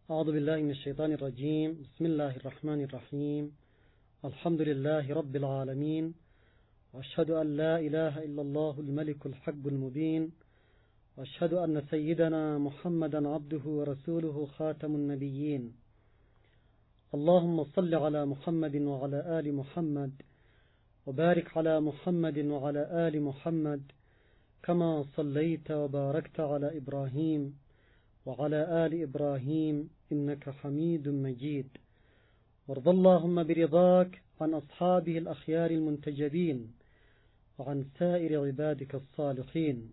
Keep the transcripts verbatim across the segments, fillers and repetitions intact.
أعوذ بالله من الشيطان الرجيم. بسم الله الرحمن الرحيم. الحمد لله رب العالمين، وأشهد أن لا إله إلا الله الملك الحق المبين، وأشهد أن سيدنا محمدا عبده ورسوله خاتم النبيين. اللهم صل على محمد وعلى آل محمد، وبارك على محمد وعلى آل محمد كما صليت وباركت على إبراهيم وعلى آل إبراهيم إنك حميد مجيد. وارض اللهم برضاك عن أصحابه الأخيار المنتجبين وعن سائر عبادك الصالحين.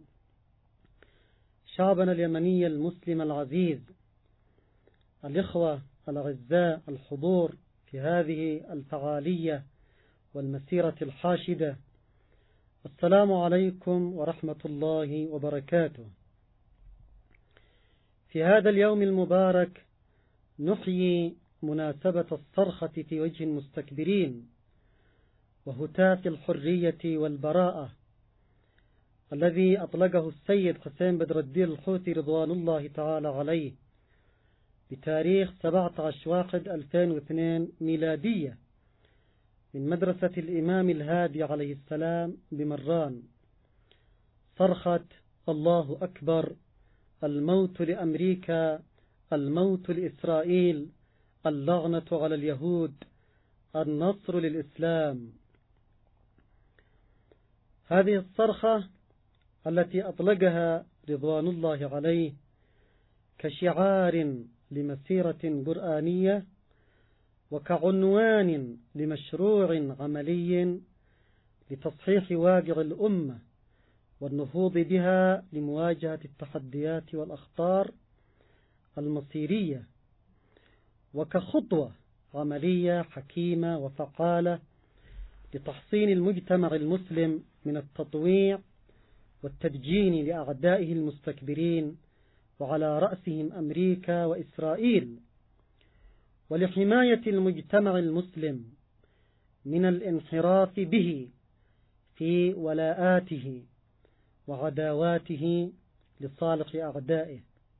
شعبنا اليمني المسلم العزيز، الإخوة الأعزاء الحضور في هذه الفعالية والمسيرة الحاشدة، السلام عليكم ورحمة الله وبركاته. في هذا اليوم المبارك نحيي مناسبة الصرخة في وجه المستكبرين وهتاف الحرية والبراءة الذي أطلقه السيد حسين بدر الدين الحوثي رضوان الله تعالى عليه بتاريخ سبعة عشر واحد ألفين واثنين ميلادية من مدرسة الإمام الهادي عليه السلام بمران. صرخة الله أكبر، الموت لأمريكا، الموت لإسرائيل، اللعنة على اليهود، النصر للإسلام. هذه الصرخة التي أطلقها رضوان الله عليه كشعار لمسيرة قرآنية وكعنوان لمشروع عملي لتصحيح واقع الأمة والنهوض بها لمواجهة التحديات والأخطار المصيرية، وكخطوة عملية حكيمة وفعالة لتحصين المجتمع المسلم من التطويع والتدجين لأعدائه المستكبرين وعلى رأسهم أمريكا وإسرائيل، ولحماية المجتمع المسلم من الانحراف به في ولاءاته وعداواته لصالح أعدائه.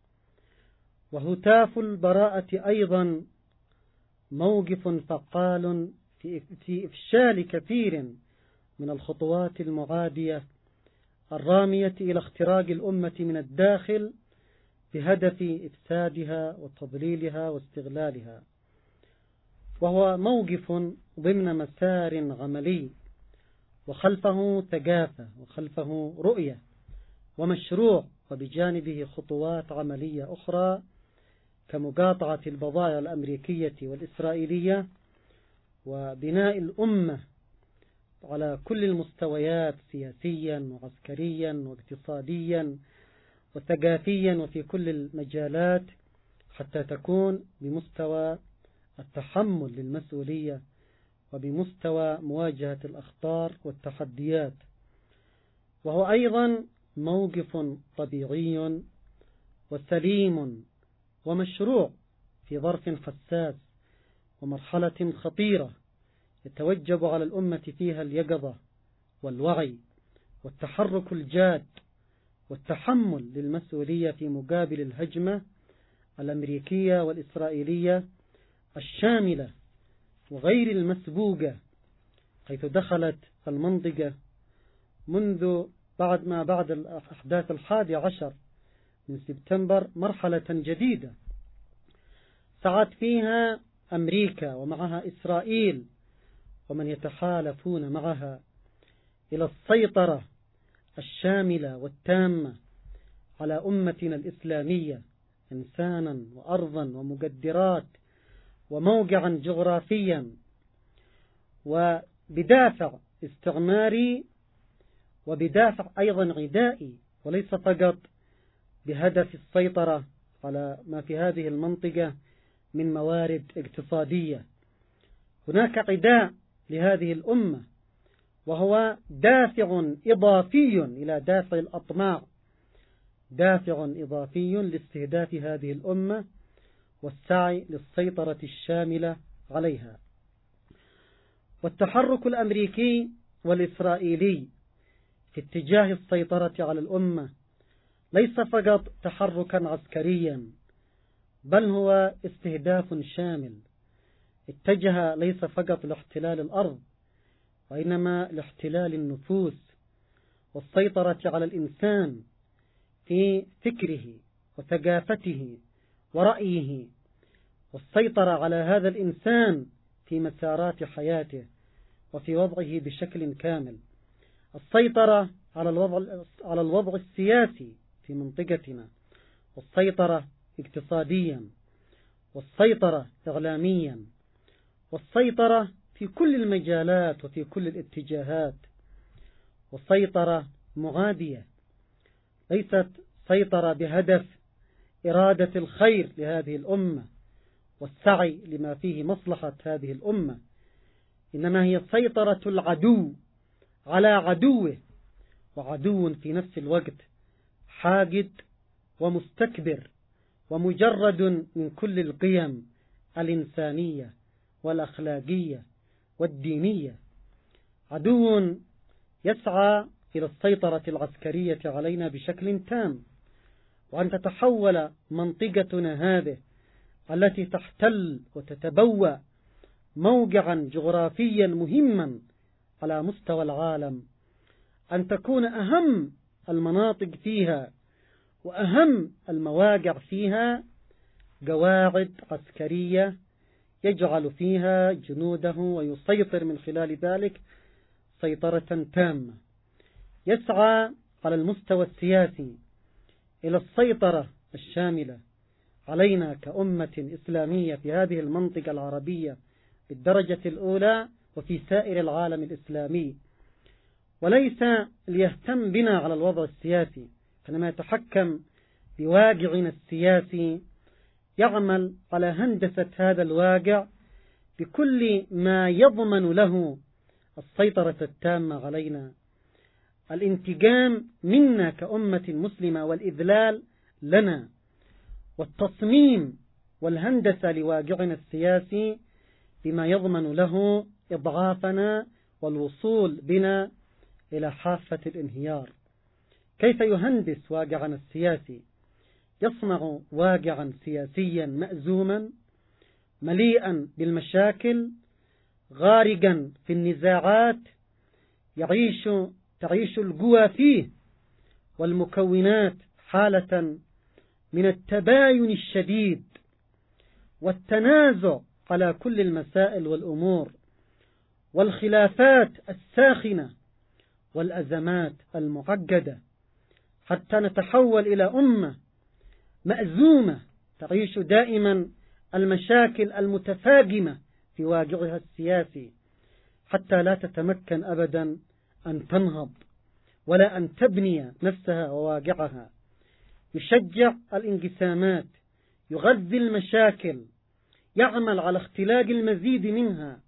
وهتاف البراءة أيضا موقف فعال في إفشال كثير من الخطوات المعادية الرامية إلى اختراق الأمة من الداخل بهدف إفسادها وتضليلها واستغلالها، وهو موقف ضمن مسار عملي وخلفه ثقافة وخلفه رؤية ومشروع، وبجانبه خطوات عملية أخرى كمقاطعة البضائع الأمريكية والإسرائيلية وبناء الأمة على كل المستويات سياسيا وعسكريا واقتصاديا وثقافيا وفي كل المجالات حتى تكون بمستوى التحمل للمسؤولية وبمستوى مواجهة الأخطار والتحديات. وهو أيضا موقف طبيعي وسليم ومشروع في ظرف حساس ومرحلة خطيرة يتوجب على الأمة فيها اليقظة والوعي والتحرك الجاد والتحمل للمسؤولية في مقابل الهجمة الأمريكية والإسرائيلية الشاملة وغير المسبوقة، حيث دخلت المنطقة منذ بعد ما بعد الأحداث الحادي عشر من سبتمبر مرحلة جديدة سعت فيها أمريكا ومعها إسرائيل ومن يتحالفون معها إلى السيطرة الشاملة والتامة على أمتنا الإسلامية إنسانا وأرضا ومقدرات وموقعا جغرافيا، وبدافع استعماري وبدافع أيضا عدائي، وليس فقط بهدف السيطرة على ما في هذه المنطقة من موارد اقتصادية. هناك عداء لهذه الأمة وهو دافع إضافي إلى دافع الأطماع، دافع إضافي لاستهداف هذه الأمة والسعي للسيطرة الشاملة عليها. والتحرك الأمريكي والإسرائيلي في اتجاه السيطرة على الأمة ليس فقط تحركا عسكريا، بل هو استهداف شامل اتجه ليس فقط لاحتلال الأرض، وإنما لاحتلال النفوس والسيطرة على الإنسان في فكره وثقافته ورأيه، والسيطرة على هذا الإنسان في مسارات حياته وفي وضعه بشكل كامل، السيطرة على الوضع على الوضع السياسي في منطقتنا، والسيطرة اقتصاديا، والسيطرة إعلاميا، والسيطرة في كل المجالات وفي كل الاتجاهات، والسيطرة معادية، ليست سيطرة بهدف إرادة الخير لهذه الأمة والسعي لما فيه مصلحة هذه الأمة، إنما هي سيطرة العدو على عدوه، وعدو في نفس الوقت حاقد ومستكبر ومجرد من كل القيم الإنسانية والأخلاقية والدينية، عدو يسعى إلى السيطرة العسكرية علينا بشكل تام، وأن تتحول منطقتنا هذه التي تحتل وتتبوأ موقعا جغرافيا مهما على مستوى العالم، أن تكون أهم المناطق فيها وأهم المواقع فيها قواعد عسكرية يجعل فيها جنوده ويسيطر من خلال ذلك سيطرة تامة. يسعى على المستوى السياسي إلى السيطرة الشاملة علينا كأمة إسلامية في هذه المنطقة العربية بالدرجة الأولى وفي سائر العالم الإسلامي، وليس ليهتم بنا على الوضع السياسي، حينما يتحكم بواقعنا السياسي يعمل على هندسة هذا الواقع بكل ما يضمن له السيطرة التامة علينا، الانتقام منا كأمة مسلمة والإذلال لنا، والتصميم والهندسة لواقعنا السياسي بما يضمن له إضعافنا والوصول بنا إلى حافة الانهيار. كيف يهندس واقعنا السياسي؟ يصنع واقعا سياسيا مأزوما مليئا بالمشاكل، غارقا في النزاعات، يعيش تعيش القوى فيه والمكونات حالة من التباين الشديد والتنازع على كل المسائل والأمور والخلافات الساخنة والأزمات المعقدة، حتى نتحول إلى أمة مأزومة تعيش دائما المشاكل المتفاقمة في واقعها السياسي، حتى لا تتمكن أبدا أن تنهض ولا أن تبني نفسها وواقعها. يشجع الانقسامات، يغذي المشاكل، يعمل على اختلاق المزيد منها،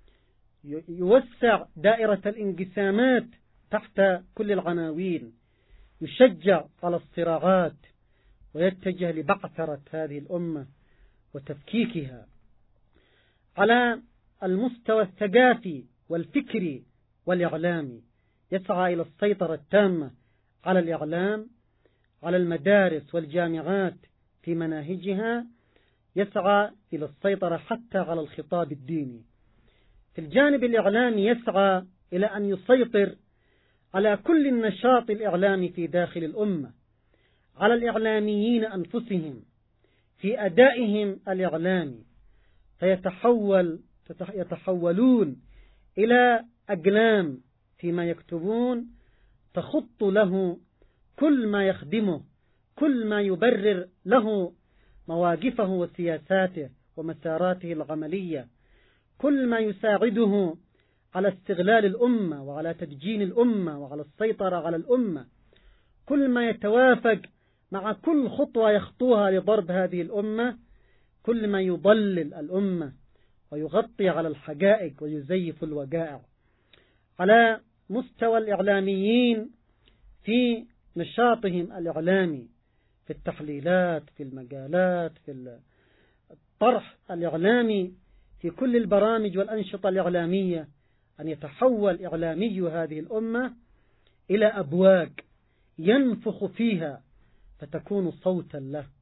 يوسع دائرة الانقسامات تحت كل العناوين، يشجع على الصراعات، ويتجه لبعثرة هذه الأمة وتفكيكها. على المستوى الثقافي والفكري والإعلامي يسعى إلى السيطرة التامة على الإعلام، على المدارس والجامعات في مناهجها، يسعى إلى السيطرة حتى على الخطاب الديني. في الجانب الإعلامي يسعى إلى أن يسيطر على كل النشاط الإعلامي في داخل الأمة، على الإعلاميين أنفسهم في أدائهم الإعلامي، فيتحول يتحولون إلى أقلام فيما يكتبون تخط له كل ما يخدمه، كل ما يبرر له مواقفه وسياساته ومساراته العملية، كل ما يساعده على استغلال الأمة وعلى تدجين الأمة وعلى السيطرة على الأمة، كل ما يتوافق مع كل خطوة يخطوها لضرب هذه الأمة، كل ما يضلل الأمة ويغطي على الحقائق ويزيف الوقائع. على مستوى الإعلاميين في نشاطهم الإعلامي، في التحليلات، في المقالات، في الطرح الإعلامي، في كل البرامج والأنشطة الإعلامية، أن يتحول إعلامي هذه الأمة إلى أبواق ينفخ فيها فتكون صوتا له،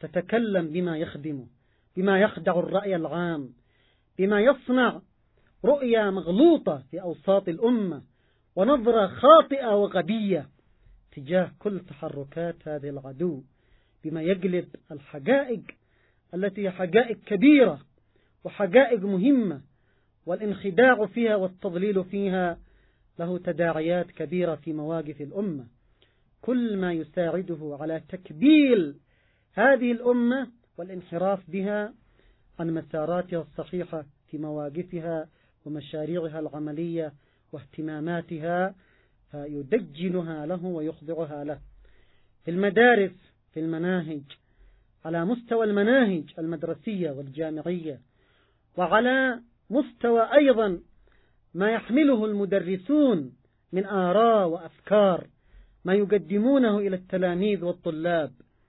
تتكلم بما يخدمه، بما يخدع الرأي العام، بما يصنع رؤية مغلوطة في أوساط الأمة ونظرة خاطئة وغبية تجاه كل تحركات هذه العدو، بما يقلب الحقائق التي هي حقائق كبيرة وحقائق مهمة والانخداع فيها والتضليل فيها له تداعيات كبيرة في مواقف الأمة. كل ما يساعده على تكبيل هذه الأمة والانحراف بها عن مساراتها الصحيحة في مواقفها ومشاريعها العملية واهتماماتها، فيدجنها له ويخضعها له. في المدارس، في المناهج، على مستوى المناهج المدرسية والجامعية، وعلى مستوى أيضا ما يحمله المدرسون من آراء وأفكار، ما يقدمونه إلى التلاميذ والطلاب،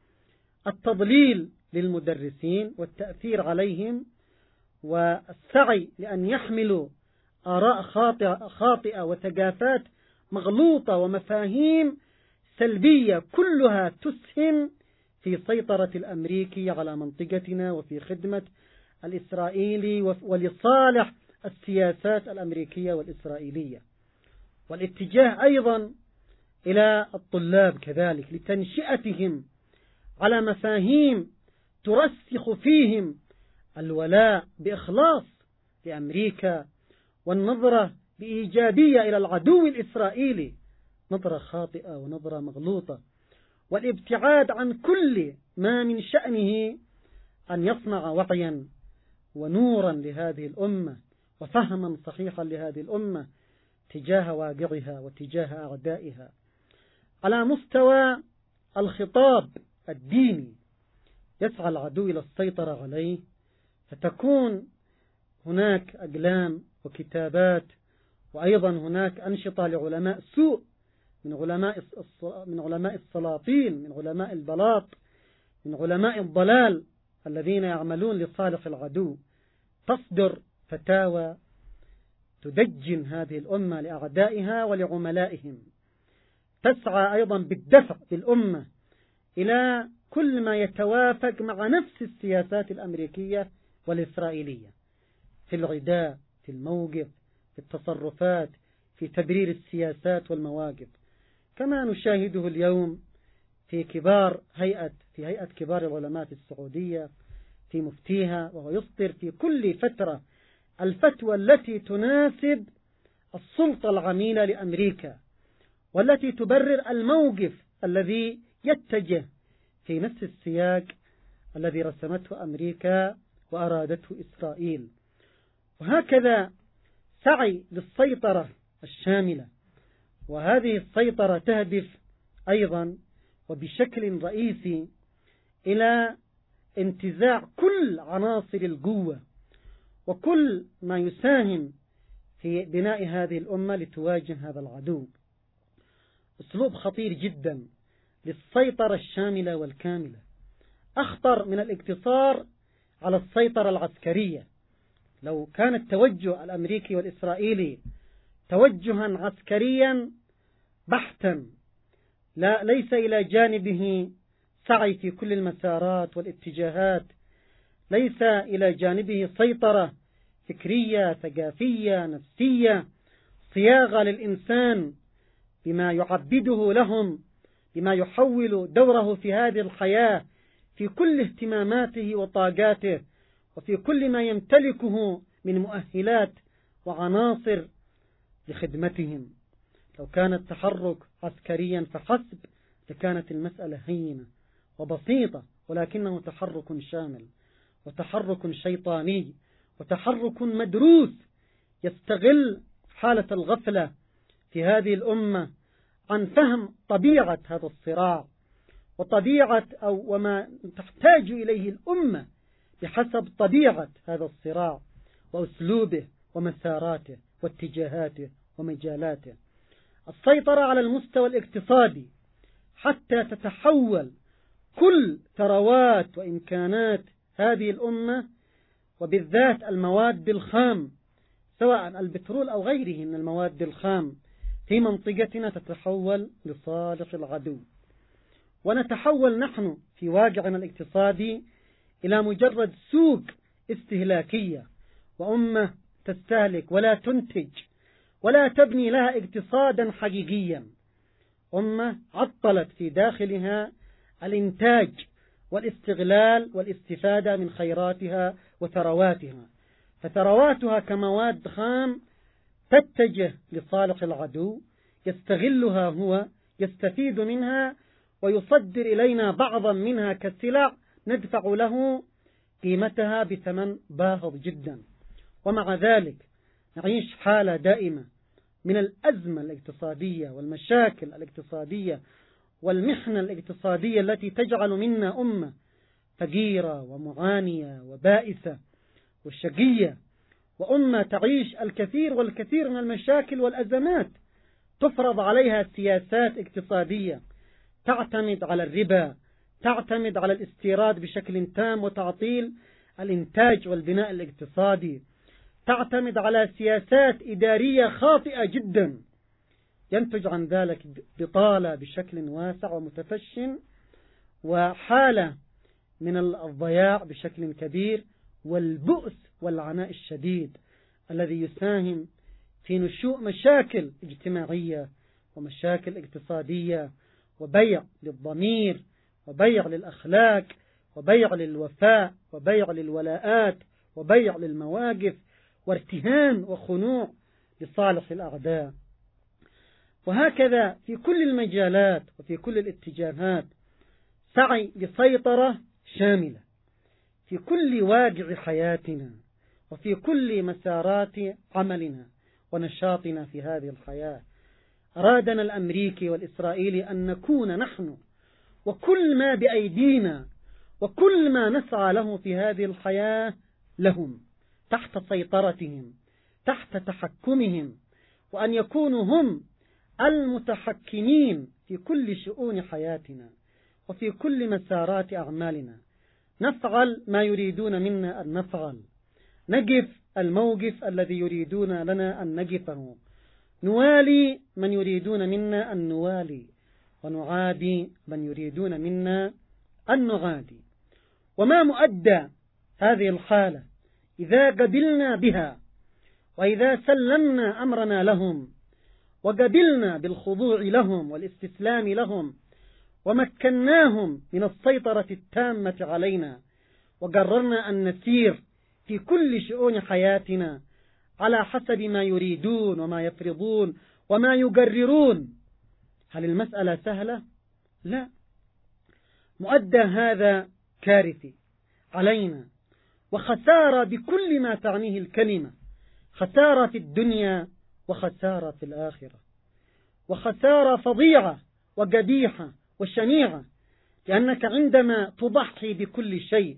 التضليل للمدرسين والتأثير عليهم والسعي لأن يحملوا آراء خاطئة, خاطئة وثقافات مغلوطة ومفاهيم سلبية كلها تسهم في سيطرة الأمريكي على منطقتنا وفي خدمة الإسرائيلي ولصالح السياسات الأمريكية والإسرائيلية. والاتجاه أيضا إلى الطلاب كذلك لتنشئتهم على مفاهيم ترسخ فيهم الولاء بإخلاص لأمريكا والنظرة بإيجابية إلى العدو الإسرائيلي، نظرة خاطئة ونظرة مغلوطة، والابتعاد عن كل ما من شأنه أن يصنع وعيا ونورا لهذه الأمة وفهما صحيحا لهذه الأمة تجاه واقعها وتجاه أعدائها. على مستوى الخطاب الديني يسعى العدو إلى السيطرة عليه، فتكون هناك أقلام وكتابات وأيضا هناك أنشطة لعلماء سوء من علماء من علماء السلاطين، من علماء البلاط، من علماء الضلال الذين يعملون لصالح العدو، تصدر فتاوى تدجن هذه الأمة لأعدائها ولعملائهم. تسعى أيضا بالدفع بالأمة إلى كل ما يتوافق مع نفس السياسات الأمريكية والإسرائيلية في العداء، في الموقف، في التصرفات، في تبرير السياسات والمواقف، كما نشاهده اليوم في كبار هيئة في هيئة كبار العلماء في السعودية، في مفتيها، وهو يصدر في كل فترة الفتوى التي تناسب السلطة العميلة لأمريكا والتي تبرر الموقف الذي يتجه في نفس السياق الذي رسمته أمريكا وأرادته إسرائيل. وهكذا سعي للسيطرة الشاملة، وهذه السيطرة تهدف أيضا وبشكل رئيسي إلى انتزاع كل عناصر القوة وكل ما يساهم في بناء هذه الأمة لتواجه هذا العدو. أسلوب خطير جدا للسيطرة الشاملة والكاملة، أخطر من الاقتصار على السيطرة العسكرية. لو كان التوجه الأمريكي والإسرائيلي توجها عسكريا بحتا، لا ليس إلى جانبه سعي في كل المسارات والاتجاهات، ليس إلى جانبه سيطرة فكرية ثقافية نفسية، صياغة للإنسان بما يعبده لهم، بما يحول دوره في هذه الحياة في كل اهتماماته وطاقاته وفي كل ما يمتلكه من مؤهلات وعناصر لخدمتهم. لو كان التحرك عسكريا فحسب لكانت المسألة هينة وبسيطة، ولكنه تحرك شامل وتحرك شيطاني وتحرك مدروس يستغل حالة الغفلة في هذه الأمة عن فهم طبيعة هذا الصراع وطبيعة أو وما تحتاج إليه الأمة بحسب طبيعة هذا الصراع وأسلوبه ومساراته واتجاهاته ومجالاته. السيطرة على المستوى الاقتصادي حتى تتحول كل ثروات وإمكانات هذه الأمة وبالذات المواد الخام سواء البترول أو غيره من المواد الخام في منطقتنا تتحول لصالح العدو، ونتحول نحن في في واقعنا الاقتصادي إلى مجرد سوق استهلاكية، وأمة تستهلك ولا تنتج ولا تبني لها اقتصادا حقيقيا. أمة عطلت في داخلها الإنتاج والاستغلال والاستفادة من خيراتها وثرواتها، فثرواتها كمواد خام تتجه لصالح العدو، يستغلها هو، يستفيد منها ويصدر إلينا بعضا منها كسلع ندفع له قيمتها بثمن باهظ جدا. ومع ذلك نعيش حالة دائمة من الأزمة الاقتصادية والمشاكل الاقتصادية والمحنة الاقتصادية التي تجعل منا أمة فقيرة ومعانية وبائسة وشقية، وأمة تعيش الكثير والكثير من المشاكل والأزمات، تفرض عليها سياسات اقتصادية تعتمد على الربا، تعتمد على الاستيراد بشكل تام وتعطيل الإنتاج والبناء الاقتصادي، تعتمد على سياسات إدارية خاطئة جدا ينتج عن ذلك بطالة بشكل واسع ومتفش، وحالة من الضياع بشكل كبير، والبؤس والعناء الشديد الذي يساهم في نشوء مشاكل اجتماعية ومشاكل اقتصادية، وبيع للضمير وبيع للأخلاق وبيع للوفاء وبيع للولاءات وبيع للمواقف، وارتهان وخنوع لصالح الأعداء. وهكذا في كل المجالات وفي كل الاتجاهات سعي لسيطرة شاملة في كل واقع حياتنا وفي كل مسارات عملنا ونشاطنا في هذه الحياة. أرادنا الأمريكي والإسرائيلي أن نكون نحن وكل ما بأيدينا وكل ما نسعى له في هذه الحياة لهم، تحت سيطرتهم، تحت تحكمهم، وأن يكونوا هم المتحكمين في كل شؤون حياتنا وفي كل مسارات أعمالنا. نفعل ما يريدون منا أن نفعل، نقف الموقف الذي يريدون لنا أن نقفه، نوالي من يريدون منا أن نوالي، ونعادي من يريدون منا أن نعادي. وما مؤدى هذه الحالة إذا قبلنا بها وإذا سلمنا أمرنا لهم وقبلنا بالخضوع لهم والاستسلام لهم ومكناهم من السيطرة التامة علينا، وقررنا أن نسير في كل شؤون حياتنا على حسب ما يريدون وما يفرضون وما يقررون. هل المسألة سهلة؟ لا. مؤدى هذا كارثي علينا، وخسارة بكل ما تعنيه الكلمة، خسارة في الدنيا وخسارة في الآخرة، وخسارة فظيعة وقبيحة وشنيعة، لأنك عندما تضحي بكل شيء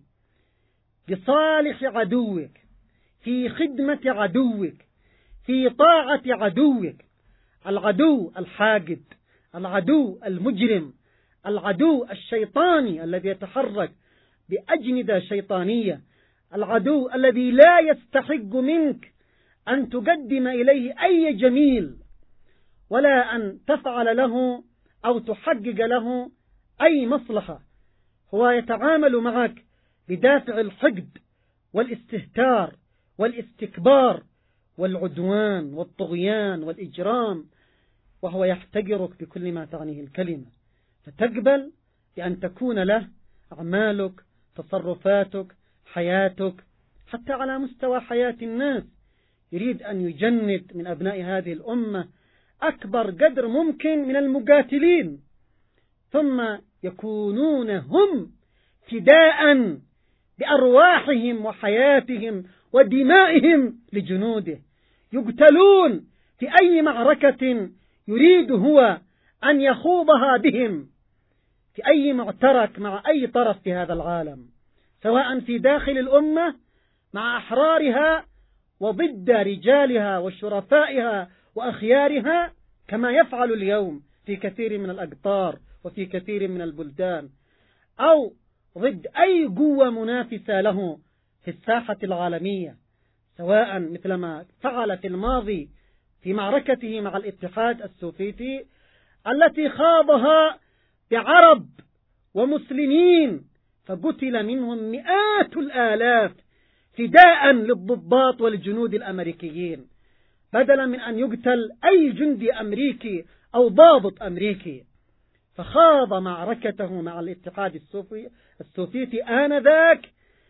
بصالح عدوك، في خدمة عدوك، في طاعة عدوك، العدو الحاقد، العدو المجرم، العدو الشيطاني الذي يتحرك بأجندة شيطانية، العدو الذي لا يستحق منك أن تقدم إليه أي جميل ولا أن تفعل له أو تحقق له أي مصلحة. هو يتعامل معك بدافع الحقد والاستهتار والاستكبار والعدوان والطغيان والإجرام، وهو يحتقرك بكل ما تعنيه الكلمة، فتقبل بأن تكون له أعمالك، تصرفاتك، حياتك، حتى على مستوى حياة الناس. يريد أن يجند من أبناء هذه الأمة أكبر قدر ممكن من المقاتلين، ثم يكونون هم فداء بأرواحهم وحياتهم ودمائهم لجنوده، يقتلون في أي معركة يريد هو أن يخوضها بهم، في أي معترك مع أي طرف في هذا العالم، سواء في داخل الأمة مع أحرارها وضد رجالها وشرفائها وأخيارها، كما يفعل اليوم في كثير من الأقطار وفي كثير من البلدان، أو ضد أي قوة منافسة له في الساحة العالمية، سواء مثلما فعل في الماضي في معركته مع الاتحاد السوفيتي التي خاضها بعرب ومسلمين، فقتل منهم مئات الآلاف فداء للضباط والجنود الأمريكيين، بدلا من أن يقتل أي جندي أمريكي أو ضابط أمريكي. فخاض معركته مع الاتحاد السوفيتي آنذاك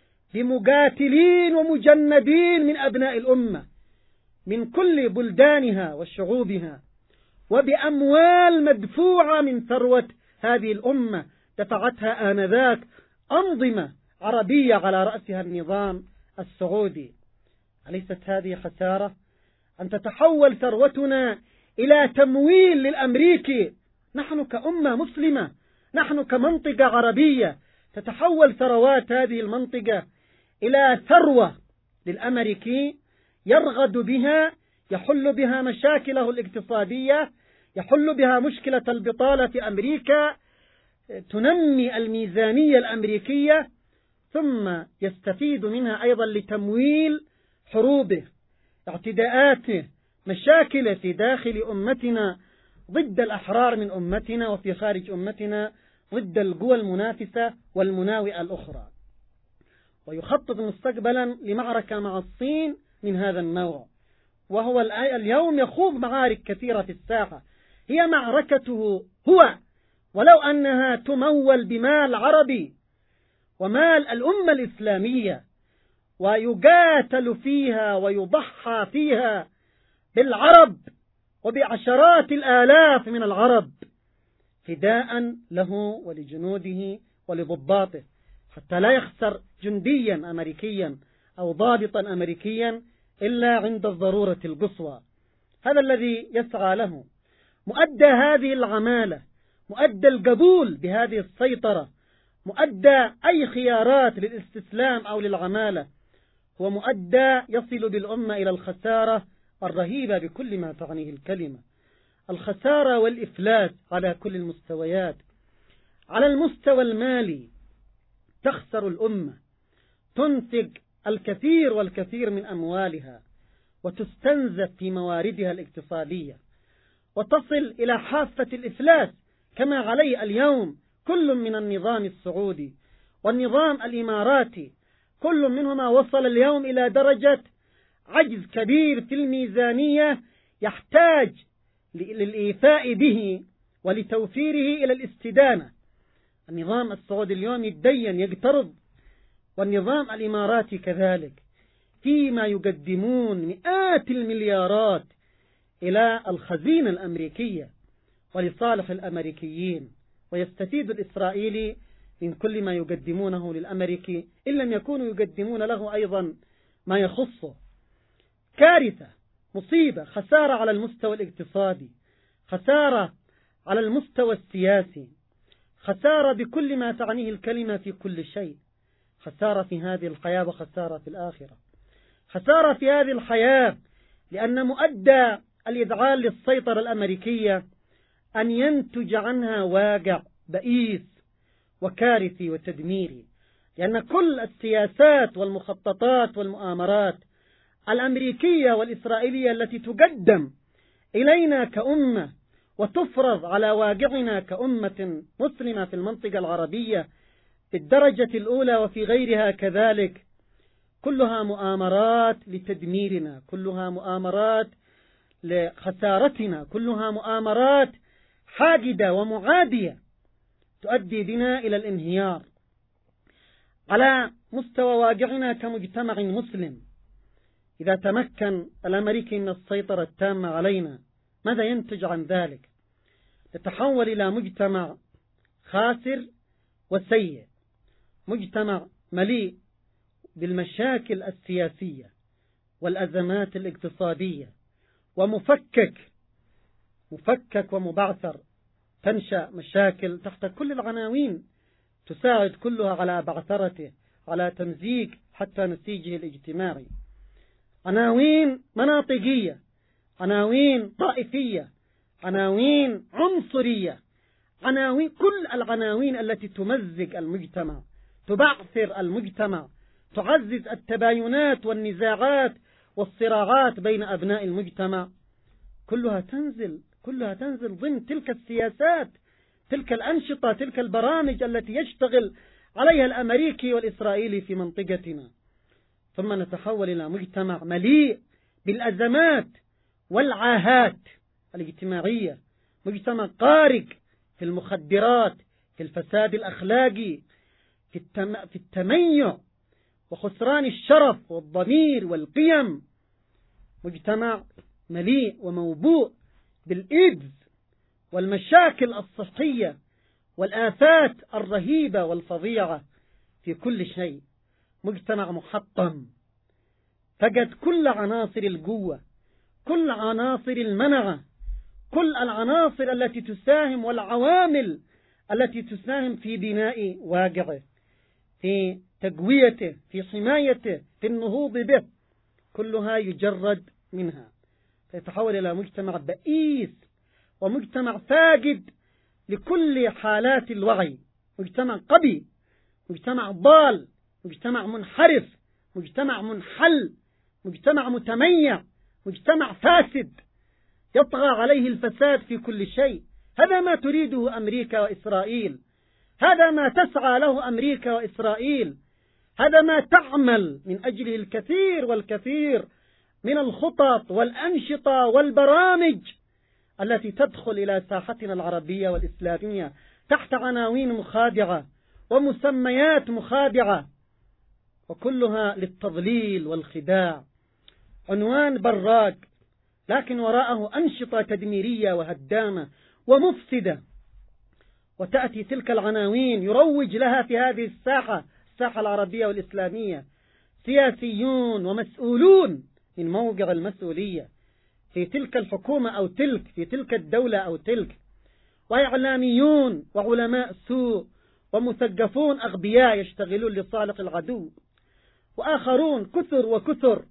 بمقاتلين ومجندين من أبناء الأمة من كل بلدانها وشعوبها، وبأموال مدفوعة من ثروة هذه الأمة دفعتها آنذاك أنظمة عربية على رأسها النظام السعودي. أليست هذه خسارة أن تتحول ثروتنا إلى تمويل للأمريكي؟ نحن كأمة مسلمة، نحن كمنطقة عربية، تتحول ثروات هذه المنطقة إلى ثروة للأمريكي يرغد بها، يحل بها مشاكله الاقتصادية، يحل بها مشكلة البطالة في أمريكا، تنمي الميزانية الأمريكية، ثم يستفيد منها أيضا لتمويل حروبه، اعتداءاته، مشاكل في داخل أمتنا ضد الأحرار من أمتنا، وفي خارج أمتنا ضد القوى المنافسة والمناوئة الأخرى. ويخطط مستقبلا لمعركة مع الصين من هذا النوع، وهو اليوم يخوض معارك كثيرة في الساحة، هي معركته هو، ولو أنها تمول بمال عربي ومال الأمة الإسلامية، ويقاتل فيها ويضحى فيها بالعرب وبعشرات الآلاف من العرب فداء له ولجنوده ولضباطه، حتى لا يخسر جنديا أمريكيا أو ضابطا أمريكيا إلا عند الضرورة القصوى. هذا الذي يسعى له. مؤدى هذه العمالة، مؤدى القبول بهذه السيطرة، مؤدى أي خيارات للاستسلام أو للعمالة، هو مؤدى يصل بالأمة إلى الخسارة الرهيبة بكل ما تعنيه الكلمة، الخسارة والإفلاس على كل المستويات. على المستوى المالي تخسر الأمة، تنفق الكثير والكثير من أموالها وتستنزف في مواردها الاقتصادية، وتصل إلى حافة الإفلاس كما عليه اليوم كل من النظام السعودي والنظام الإماراتي، كل منهما وصل اليوم إلى درجة عجز كبير في الميزانية يحتاج للإيفاء به ولتوفيره إلى الاستدانة. النظام السعودي اليوم يتدين يقترض، والنظام الإماراتي كذلك، فيما يقدمون مئات المليارات إلى الخزينة الأمريكية ولصالح الأمريكيين، ويستفيد الإسرائيلي من كل ما يقدمونه للأمريكي إن لم يكونوا يقدمون له أيضا ما يخصه. كارثة، مصيبة، خسارة على المستوى الاقتصادي، خسارة على المستوى السياسي، خسارة بكل ما تعنيه الكلمة في كل شيء، خسارة في هذه الحياة وخسارة في الآخرة. خسارة في هذه الحياة لأن مؤدى الإذعان للسيطرة الأمريكية أن ينتج عنها واقع بئيس وكارثي وتدميري، لأن كل السياسات والمخططات والمؤامرات الأمريكية والإسرائيلية التي تقدم إلينا كأمة وتفرض على واقعنا كأمة مسلمة في المنطقة العربية في الدرجة الأولى وفي غيرها كذلك، كلها مؤامرات لتدميرنا، كلها مؤامرات لخسارتنا، كلها مؤامرات حاقدة ومعادية تؤدي بنا إلى الانهيار. على مستوى واقعنا كمجتمع مسلم، إذا تمكن الأمريكي من السيطرة التامة علينا ماذا ينتج عن ذلك؟ نتحول إلى مجتمع خاسر وسيء، مجتمع مليء بالمشاكل السياسية والأزمات الاقتصادية، ومفكك مفكك ومبعثر. تنشأ مشاكل تحت كل العناوين تساعد كلها على بعثرته، على تمزيق حتى نسيجه الاجتماعي. عناوين مناطقية، عناوين طائفية، عناوين عنصرية، عناوين، كل العناوين التي تمزق المجتمع، تبعثر المجتمع، تعزز التباينات والنزاعات والصراعات بين أبناء المجتمع، كلها تنزل كلها تنزل ضمن تلك السياسات، تلك الأنشطة، تلك البرامج التي يشتغل عليها الأمريكي والإسرائيلي في منطقتنا. ثم نتحول إلى مجتمع مليء بالأزمات والعاهات الاجتماعية، مجتمع قارق في المخدرات، في الفساد الأخلاقي، في, التم... في التميع وخسران الشرف والضمير والقيم، مجتمع مليء وموبوء بالإيدز والمشاكل الصحية والآفات الرهيبة والفظيعة في كل شيء، مجتمع محطم فقد كل عناصر القوة، كل عناصر المنعة، كل العناصر التي تساهم والعوامل التي تساهم في بناء واقعه، في تقويته، في حمايته، في النهوض به، كلها يجرد منها، فيتحول إلى مجتمع بئيس ومجتمع فاقد لكل حالات الوعي، مجتمع قبي، مجتمع ضال، مجتمع منحرف، مجتمع منحل، مجتمع متميع، مجتمع فاسد يطغى عليه الفساد في كل شيء. هذا ما تريده أمريكا وإسرائيل، هذا ما تسعى له أمريكا وإسرائيل، هذا ما تعمل من أجله الكثير والكثير من الخطط والأنشطة والبرامج التي تدخل إلى ساحتنا العربية والإسلامية تحت عناوين مخادعة ومسميات مخادعة، وكلها للتضليل والخداع، عنوان براق لكن وراءه أنشطة تدميرية وهدامة ومفسدة. وتأتي تلك العناوين يروج لها في هذه الساحة، الساحة العربية والإسلامية، سياسيون ومسؤولون من موقع المسؤولية في تلك الحكومة أو تلك، في تلك الدولة أو تلك، وإعلاميون وعلماء سوء ومثقفون أغبياء يشتغلون لصالح العدو، وآخرون كثر وكثر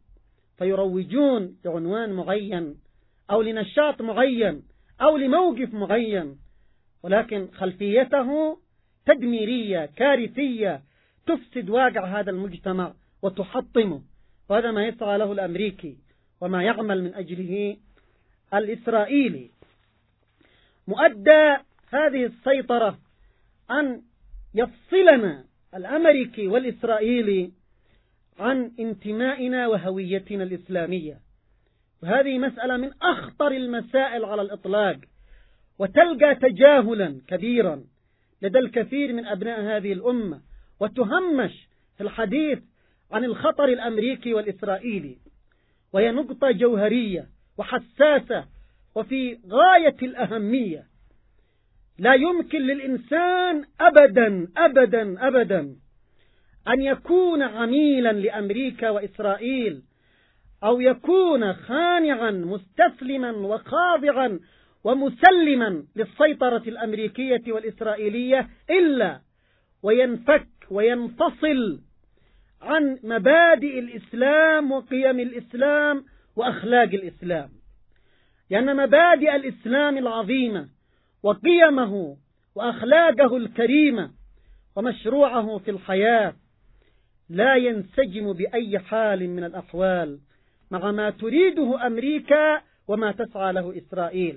فيروجون لعنوان معين أو لنشاط معين أو لموقف معين، ولكن خلفيته تدميرية كارثية تفسد واقع هذا المجتمع وتحطمه. وهذا ما يسعى له الأمريكي وما يعمل من أجله الإسرائيلي. مؤدى هذه السيطرة أن يفصلنا الأمريكي والإسرائيلي عن انتمائنا وهويتنا الإسلامية، وهذه مسألة من أخطر المسائل على الإطلاق، وتلقى تجاهلا كبيرا لدى الكثير من أبناء هذه الأمة، وتهمش في الحديث عن الخطر الأمريكي والإسرائيلي، وهي نقطة جوهرية وحساسة وفي غاية الأهمية. لا يمكن للإنسان أبدا أبدا أبدا أن يكون عميلا لأمريكا وإسرائيل أو يكون خانعا مستسلما وخاضعا ومسلما للسيطرة الأمريكية والإسرائيلية إلا وينفك وينفصل عن مبادئ الإسلام وقيم الإسلام وأخلاق الإسلام، لأن مبادئ الإسلام العظيمة وقيمه وأخلاقه الكريمة ومشروعه في الحياة لا ينسجم بأي حال من الأحوال مع ما تريده أمريكا وما تسعى له إسرائيل.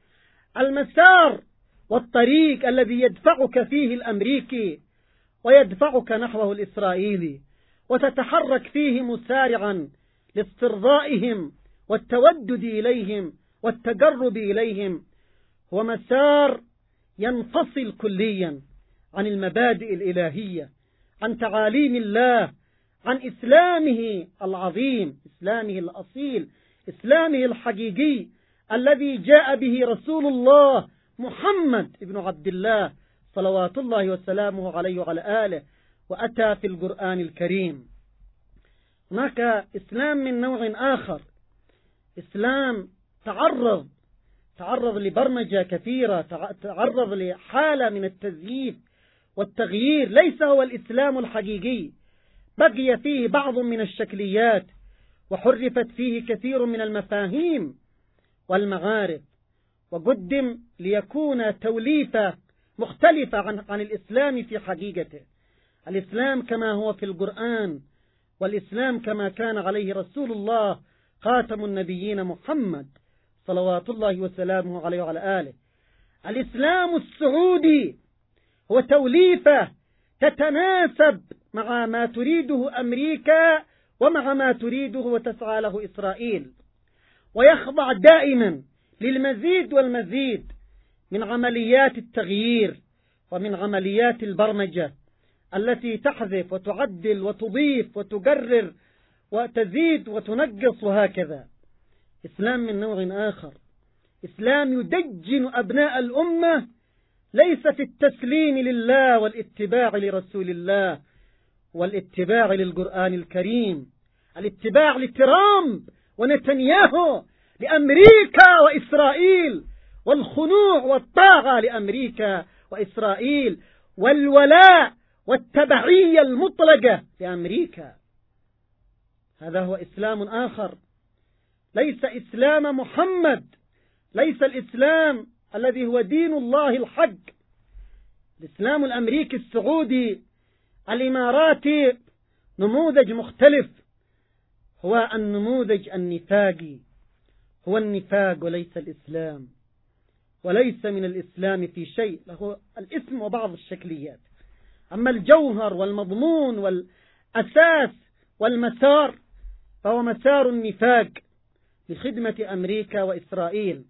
المسار والطريق الذي يدفعك فيه الأمريكي ويدفعك نحوه الإسرائيلي وتتحرك فيه مسارعا لاسترضائهم والتودد إليهم والتقرب إليهم هو مسار ينفصل كليا عن المبادئ الإلهية، عن تعاليم الله، عن إسلامه العظيم، إسلامه الأصيل، إسلامه الحقيقي الذي جاء به رسول الله محمد ابن عبد الله صلوات الله وسلامه عليه وعلى آله، وأتى في القرآن الكريم. هناك إسلام من نوع آخر، إسلام تعرض تعرض لبرمجة كثيرة، تعرض لحالة من التزييف والتغيير، ليس هو الإسلام الحقيقي، بقي فيه بعض من الشكليات وحرفت فيه كثير من المفاهيم والمعارف، وقدم ليكون توليفة مختلفة عن, عن الإسلام في حقيقته. الإسلام كما هو في القرآن، والإسلام كما كان عليه رسول الله خاتم النبيين محمد صلوات الله وسلامه عليه وعلى آله. الإسلام السعودي هو توليفة تتناسب مع ما تريده أمريكا ومع ما تريده وتسعى له إسرائيل، ويخضع دائما للمزيد والمزيد من عمليات التغيير ومن عمليات البرمجة التي تحذف وتعدل وتضيف وتقرر وتزيد وتنقص وهكذا. إسلام من نوع آخر، إسلام يدجن أبناء الأمة ليس في التسليم لله والاتباع لرسول الله والاتباع للقرآن الكريم، الاتباع لترامب ونتنياهو لأمريكا وإسرائيل، والخنوع والطاعة لأمريكا وإسرائيل، والولاء والتبعية المطلقة لأمريكا. هذا هو إسلام آخر، ليس إسلام محمد، ليس الإسلام الذي هو دين الله الحق. الإسلام الأمريكي السعودي الإماراتي نموذج مختلف، هو النموذج النفاقي، هو النفاق وليس الإسلام، وليس من الإسلام في شيء، له الاسم وبعض الشكليات، أما الجوهر والمضمون والأساس والمسار فهو مسار النفاق لخدمة أمريكا وإسرائيل.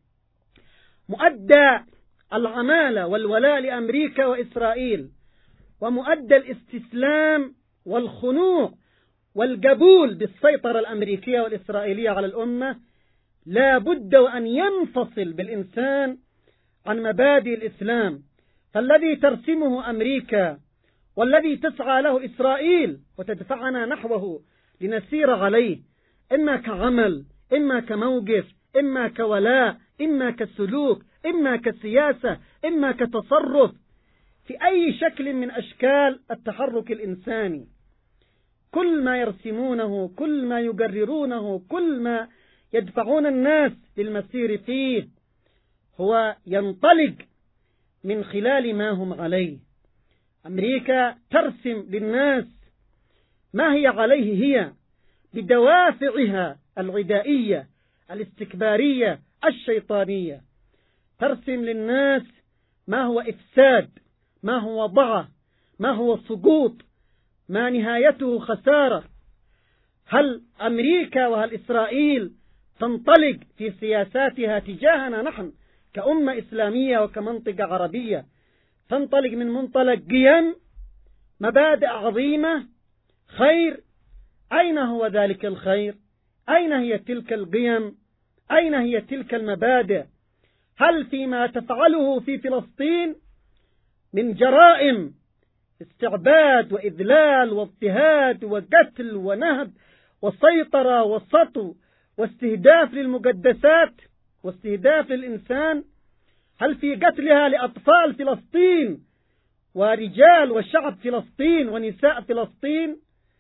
مؤدى العمالة والولاء لأمريكا وإسرائيل ومؤدى الاستسلام والخنوع والقبول بالسيطرة الأمريكية والإسرائيلية على الأمة لا بد وأن ينفصل بالإنسان عن مبادئ الإسلام، فالذي ترسمه أمريكا والذي تسعى له إسرائيل وتدفعنا نحوه لنسير عليه، إما كعمل، إما كموقف، إما كولاء، إما كسلوك، إما كسياسة، إما كتصرف، في أي شكل من أشكال التحرك الإنساني، كل ما يرسمونه، كل ما يقررونه، كل ما يدفعون الناس للمسير فيه هو ينطلق من خلال ما هم عليه. أمريكا ترسم للناس ما هي عليه هي بدوافعها العدائية الاستكبارية الشيطانية، ترسم للناس ما هو إفساد، ما هو ضعف، ما هو سقوط، ما نهايته خسارة. هل أمريكا وهل إسرائيل تنطلق في سياساتها تجاهنا نحن كأمة إسلامية وكمنطقة عربية، تنطلق من منطلق قيم، مبادئ عظيمة، خير؟ أين هو ذلك الخير؟ أين هي تلك القيم؟ أين هي تلك المبادئ؟ هل فيما تفعله في فلسطين من جرائم استعباد وإذلال واضطهاد وقتل ونهب وسيطرة وسطو واستهداف للمقدسات واستهداف للإنسان، هل في قتلها لأطفال فلسطين ورجال وشعب فلسطين ونساء فلسطين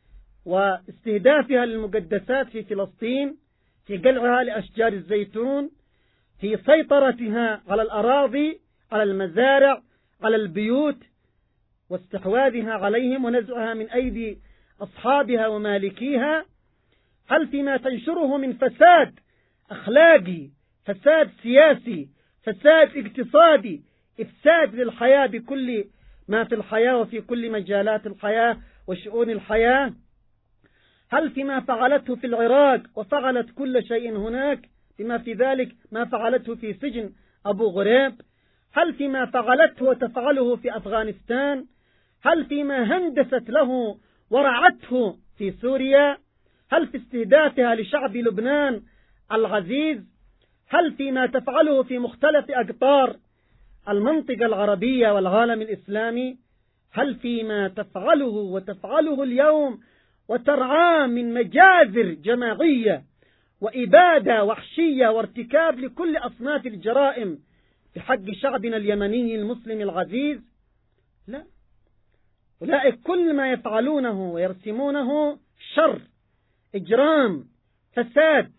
واستهدافها للمقدسات في فلسطين، في قلعها لأشجار الزيتون، في سيطرتها على الأراضي، على المزارع، على البيوت، واستحواذها عليهم ونزعها من أيدي أصحابها ومالكيها؟ هل فيما تنشره من فساد أخلاقي، فساد سياسي، فساد اقتصادي، إفساد للحياة بكل ما في الحياة وفي كل مجالات الحياة وشؤون الحياة؟ هل فيما فعلته في العراق وفعلت كل شيء هناك بما في ذلك ما فعلته في سجن أبو غريب؟ هل فيما فعلته وتفعله في أفغانستان؟ هل فيما هندست له ورعته في سوريا؟ هل في استهدافها لشعب لبنان العزيز؟ هل فيما تفعله في مختلف أقطار المنطقة العربية والعالم الإسلامي؟ هل فيما تفعله وتفعله اليوم وترعاه من مجازر جماعية وإبادة وحشية وارتكاب لكل أصناف الجرائم بحق شعبنا اليمني المسلم العزيز؟ لا، أولئك كل ما يفعلونه ويرسمونه شر، إجرام، فساد،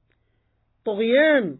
طغيان.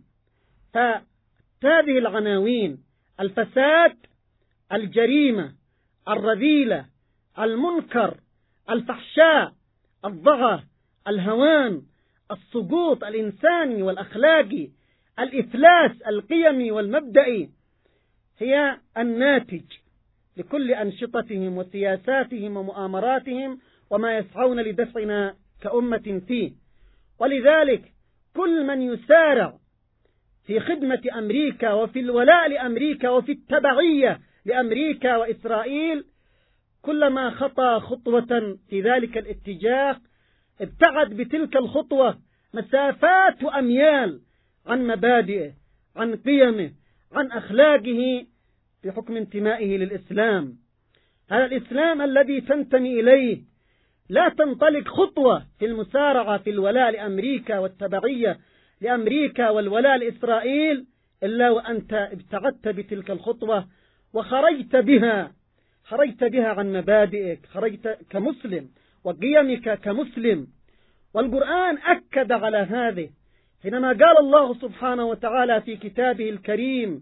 فهذه العناوين: الفساد، الجريمة، الرذيلة، المنكر، الفحشاء، الضعف، الهوان، السقوط الإنساني والأخلاقي، الإفلاس القيمي والمبدئي، هي الناتج لكل أنشطتهم وسياساتهم ومؤامراتهم وما يسعون لدفعنا كأمة فيه. ولذلك كل من يسارع في خدمة أمريكا وفي الولاء لأمريكا وفي التبعية لأمريكا وإسرائيل كلما خطى خطوة في ذلك الاتجاه ابتعد بتلك الخطوة مسافات وأميال عن مبادئه، عن قيمه، عن أخلاقه بحكم انتمائه للإسلام. هذا الإسلام الذي تنتمي إليه لا تنطلق خطوة في المسارعة في الولاء لأمريكا والتبعية لأمريكا والولاء لإسرائيل إلا وأنت ابتعدت بتلك الخطوة وخرجت بها خرجت بها عن مبادئك، خرجت كمسلم وقيمك كمسلم. والقرآن أكد على هذه حينما قال الله سبحانه وتعالى في كتابه الكريم: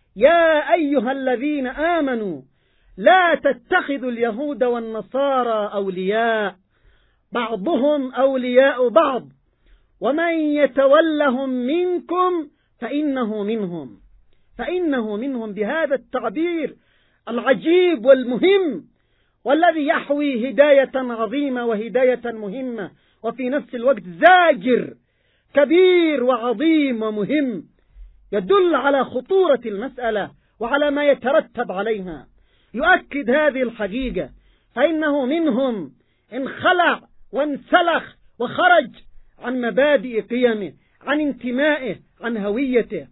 يا أيها الذين آمنوا لا تتخذوا اليهود والنصارى أولياء بعضهم أولياء بعض ومن يتولهم منكم فإنه منهم فإنه منهم بهذا التعبير العجيب والمهم والذي يحوي هداية عظيمة وهداية مهمة وفي نفس الوقت زاجر كبير وعظيم ومهم يدل على خطورة المسألة وعلى ما يترتب عليها. يؤكد هذه الحقيقة فإنه منهم انخلع وانسلخ وخرج عن مبادئ قيمه، عن انتمائه، عن هويته،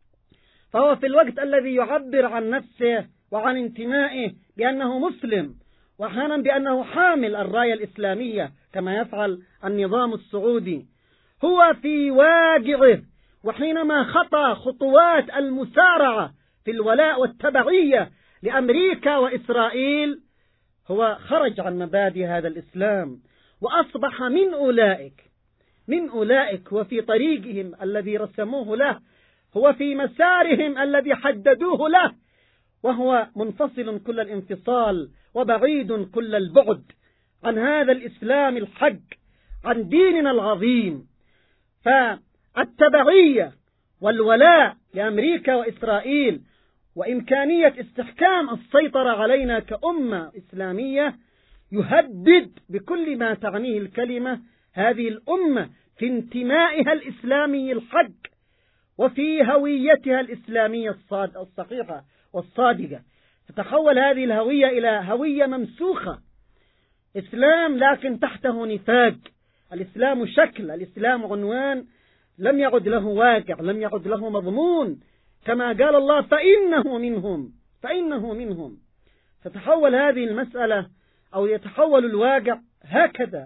فهو في الوقت الذي يعبر عن نفسه وعن انتمائه بأنه مسلم وأحيانا بأنه حامل الراية الإسلامية كما يفعل النظام السعودي، هو في واقعه وحينما خطى خطوات المسارعة في الولاء والتبعية لأمريكا وإسرائيل هو خرج عن مبادئ هذا الإسلام وأصبح من أولئك من أولئك وفي طريقهم الذي رسموه له، هو في مسارهم الذي حددوه له، وهو منفصل كل الانفصال وبعيد كل البعد عن هذا الإسلام الحق، عن ديننا العظيم. فالتبعية والولاء لأمريكا وإسرائيل وإمكانية استحكام السيطرة علينا كأمة إسلامية يهدد بكل ما تعنيه الكلمة هذه الأمة في انتمائها الإسلامي الحق وفي هويتها الإسلامية الصحيحة والصادقة. تتحول هذه الهوية إلى هوية ممسوخة، إسلام لكن تحته نفاق، الإسلام شكل، الإسلام عنوان لم يعد له واقع، لم يعد له مضمون، كما قال الله: فإنه منهم فإنه منهم. تتحول هذه المسألة أو يتحول الواقع هكذا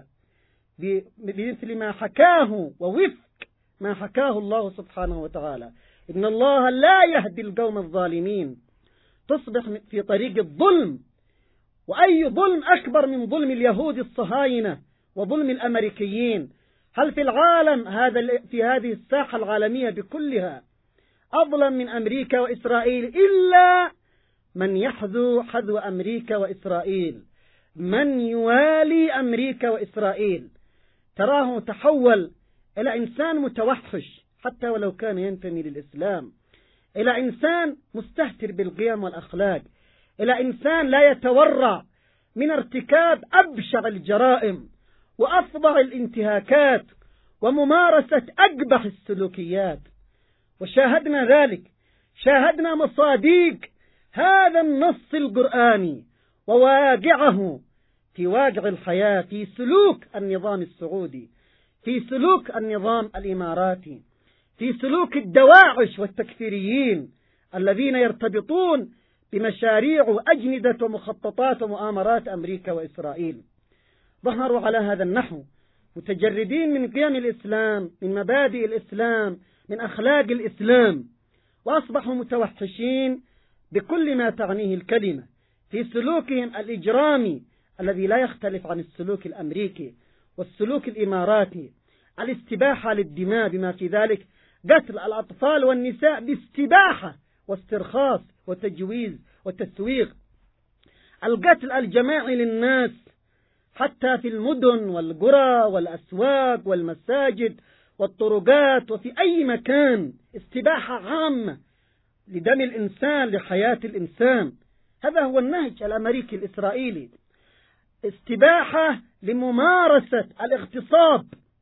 بمثل ما حكاه ووفق ما حكاه الله سبحانه وتعالى: إن الله لا يهدي القوم الظالمين. تصبح في طريق الظلم، وأي ظلم أكبر من ظلم اليهود الصهاينة وظلم الأمريكيين؟ هل في العالم هذا في هذه الساحة العالمية بكلها أظلم من أمريكا وإسرائيل إلا من يحذو حذو أمريكا وإسرائيل، من يوالي أمريكا وإسرائيل. تراه تحول إلى إنسان متوحش حتى ولو كان ينتمي للإسلام، إلى إنسان مستهتر بالقيم والأخلاق، إلى إنسان لا يتورع من ارتكاب أبشع الجرائم وأفظع الانتهاكات وممارسة أقبح السلوكيات. وشاهدنا ذلك، شاهدنا مصاديق هذا النص القرآني وواقعه في واقع الحياة، في سلوك النظام السعودي، في سلوك النظام الإماراتي، في سلوك الدواعش والتكفيريين الذين يرتبطون بمشاريع وأجندة ومخططات ومؤامرات أمريكا وإسرائيل. ظهروا على هذا النحو متجردين من قيم الإسلام، من مبادئ الإسلام، من أخلاق الإسلام، وأصبحوا متوحشين بكل ما تعنيه الكلمة في سلوكهم الإجرامي الذي لا يختلف عن السلوك الأمريكي والسلوك الإماراتي، الاستباحة للدماء بما في ذلك قتل الأطفال والنساء باستباحة واسترخاص وتجويز وتسويق، القتل الجماعي للناس حتى في المدن والقرى والأسواق والمساجد والطرقات وفي أي مكان، استباحة عامة لدم الإنسان، لحياة الإنسان. هذا هو النهج الأمريكي الإسرائيلي، استباحة لممارسة الاغتصاب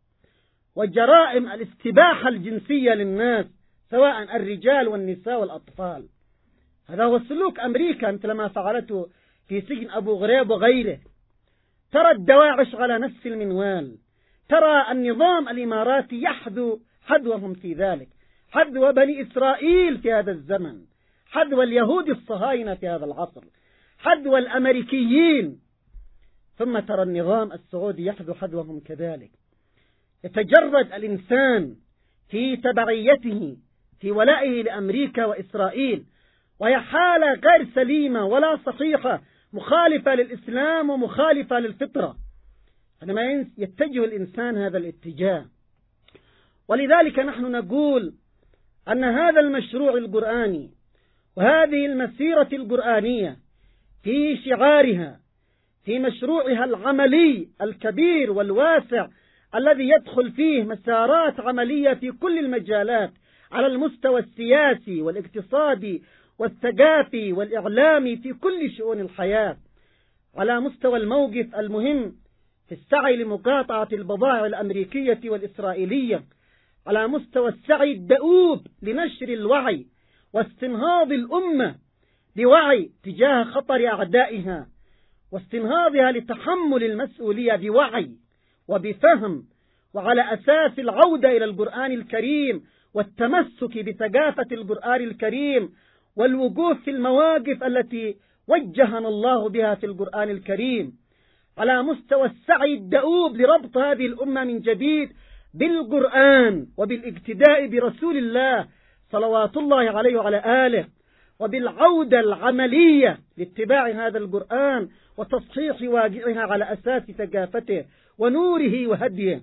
وجرائم الاستباحة الجنسية للناس، سواء الرجال والنساء والأطفال. هذا هو سلوك أمريكا مثل ما فعلته في سجن أبو غريب وغيره. ترى الدواعش على نفس المنوال، ترى النظام الإماراتي يحذو حذوهم في ذلك، حذو بني إسرائيل في هذا الزمن، حذو اليهود الصهاينة في هذا العصر، حذو الأمريكيين. ثم ترى النظام السعودي يحذو حذوهم كذلك. يتجرد الإنسان في تبعيته، في ولائه لأمريكا وإسرائيل، وهي حالة غير سليمة ولا صحيحة، مخالفة للإسلام ومخالفة للفطرة. عندما يتجه الإنسان هذا الاتجاه، ولذلك نحن نقول أن هذا المشروع القرآني وهذه المسيرة القرآنية في شعارها، في مشروعها العملي الكبير والواسع الذي يدخل فيه مسارات عملية في كل المجالات، على المستوى السياسي والاقتصادي والثقافي والإعلامي، في كل شؤون الحياة، على مستوى الموقف المهم في السعي لمقاطعة البضائع الأمريكية والإسرائيلية، على مستوى السعي الدؤوب لنشر الوعي واستنهاض الأمة بوعي تجاه خطر أعدائها، واستنهاضها لتحمل المسؤولية بوعي وبفهم، وعلى أساس العودة إلى القرآن الكريم والتمسك بثقافة القرآن الكريم والوقوف في المواقف التي وجهنا الله بها في القرآن الكريم، على مستوى السعي الدؤوب لربط هذه الأمة من جديد بالقرآن وبالاقتداء برسول الله صلوات الله عليه وعلى آله، وبالعودة العملية لاتباع هذا القرآن وتصحيح واقعها على أساس ثقافته ونوره وهديه،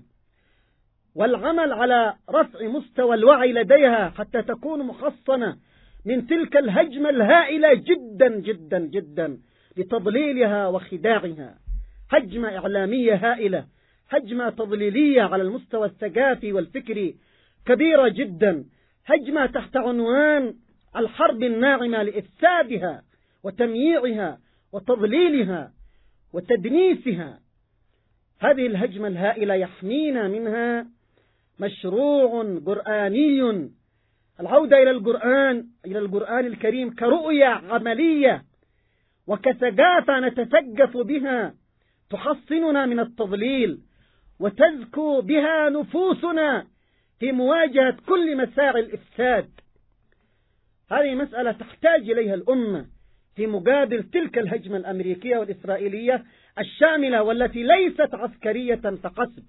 والعمل على رفع مستوى الوعي لديها حتى تكون محصنة من تلك الهجمة الهائلة جدا جدا جدا لتضليلها وخداعها. هجمة إعلامية هائلة، هجمة تضليلية على المستوى الثقافي والفكري كبيرة جدا، هجمة تحت عنوان الحرب الناعمة لإفسادها وتمييعها وتضليلها وتدنيسها. هذه الهجمة الهائلة يحمينا منها مشروع قرآني، العودة إلى القرآن إلى القرآن الكريم كرؤية عملية وكثقافة نتثقف بها تحصننا من التضليل وتزكو بها نفوسنا في مواجهة كل مساعي الإفساد. هذه مسألة تحتاج إليها الأمة في مقابل تلك الهجمة الأمريكية والإسرائيلية الشاملة والتي ليست عسكرية فحسب.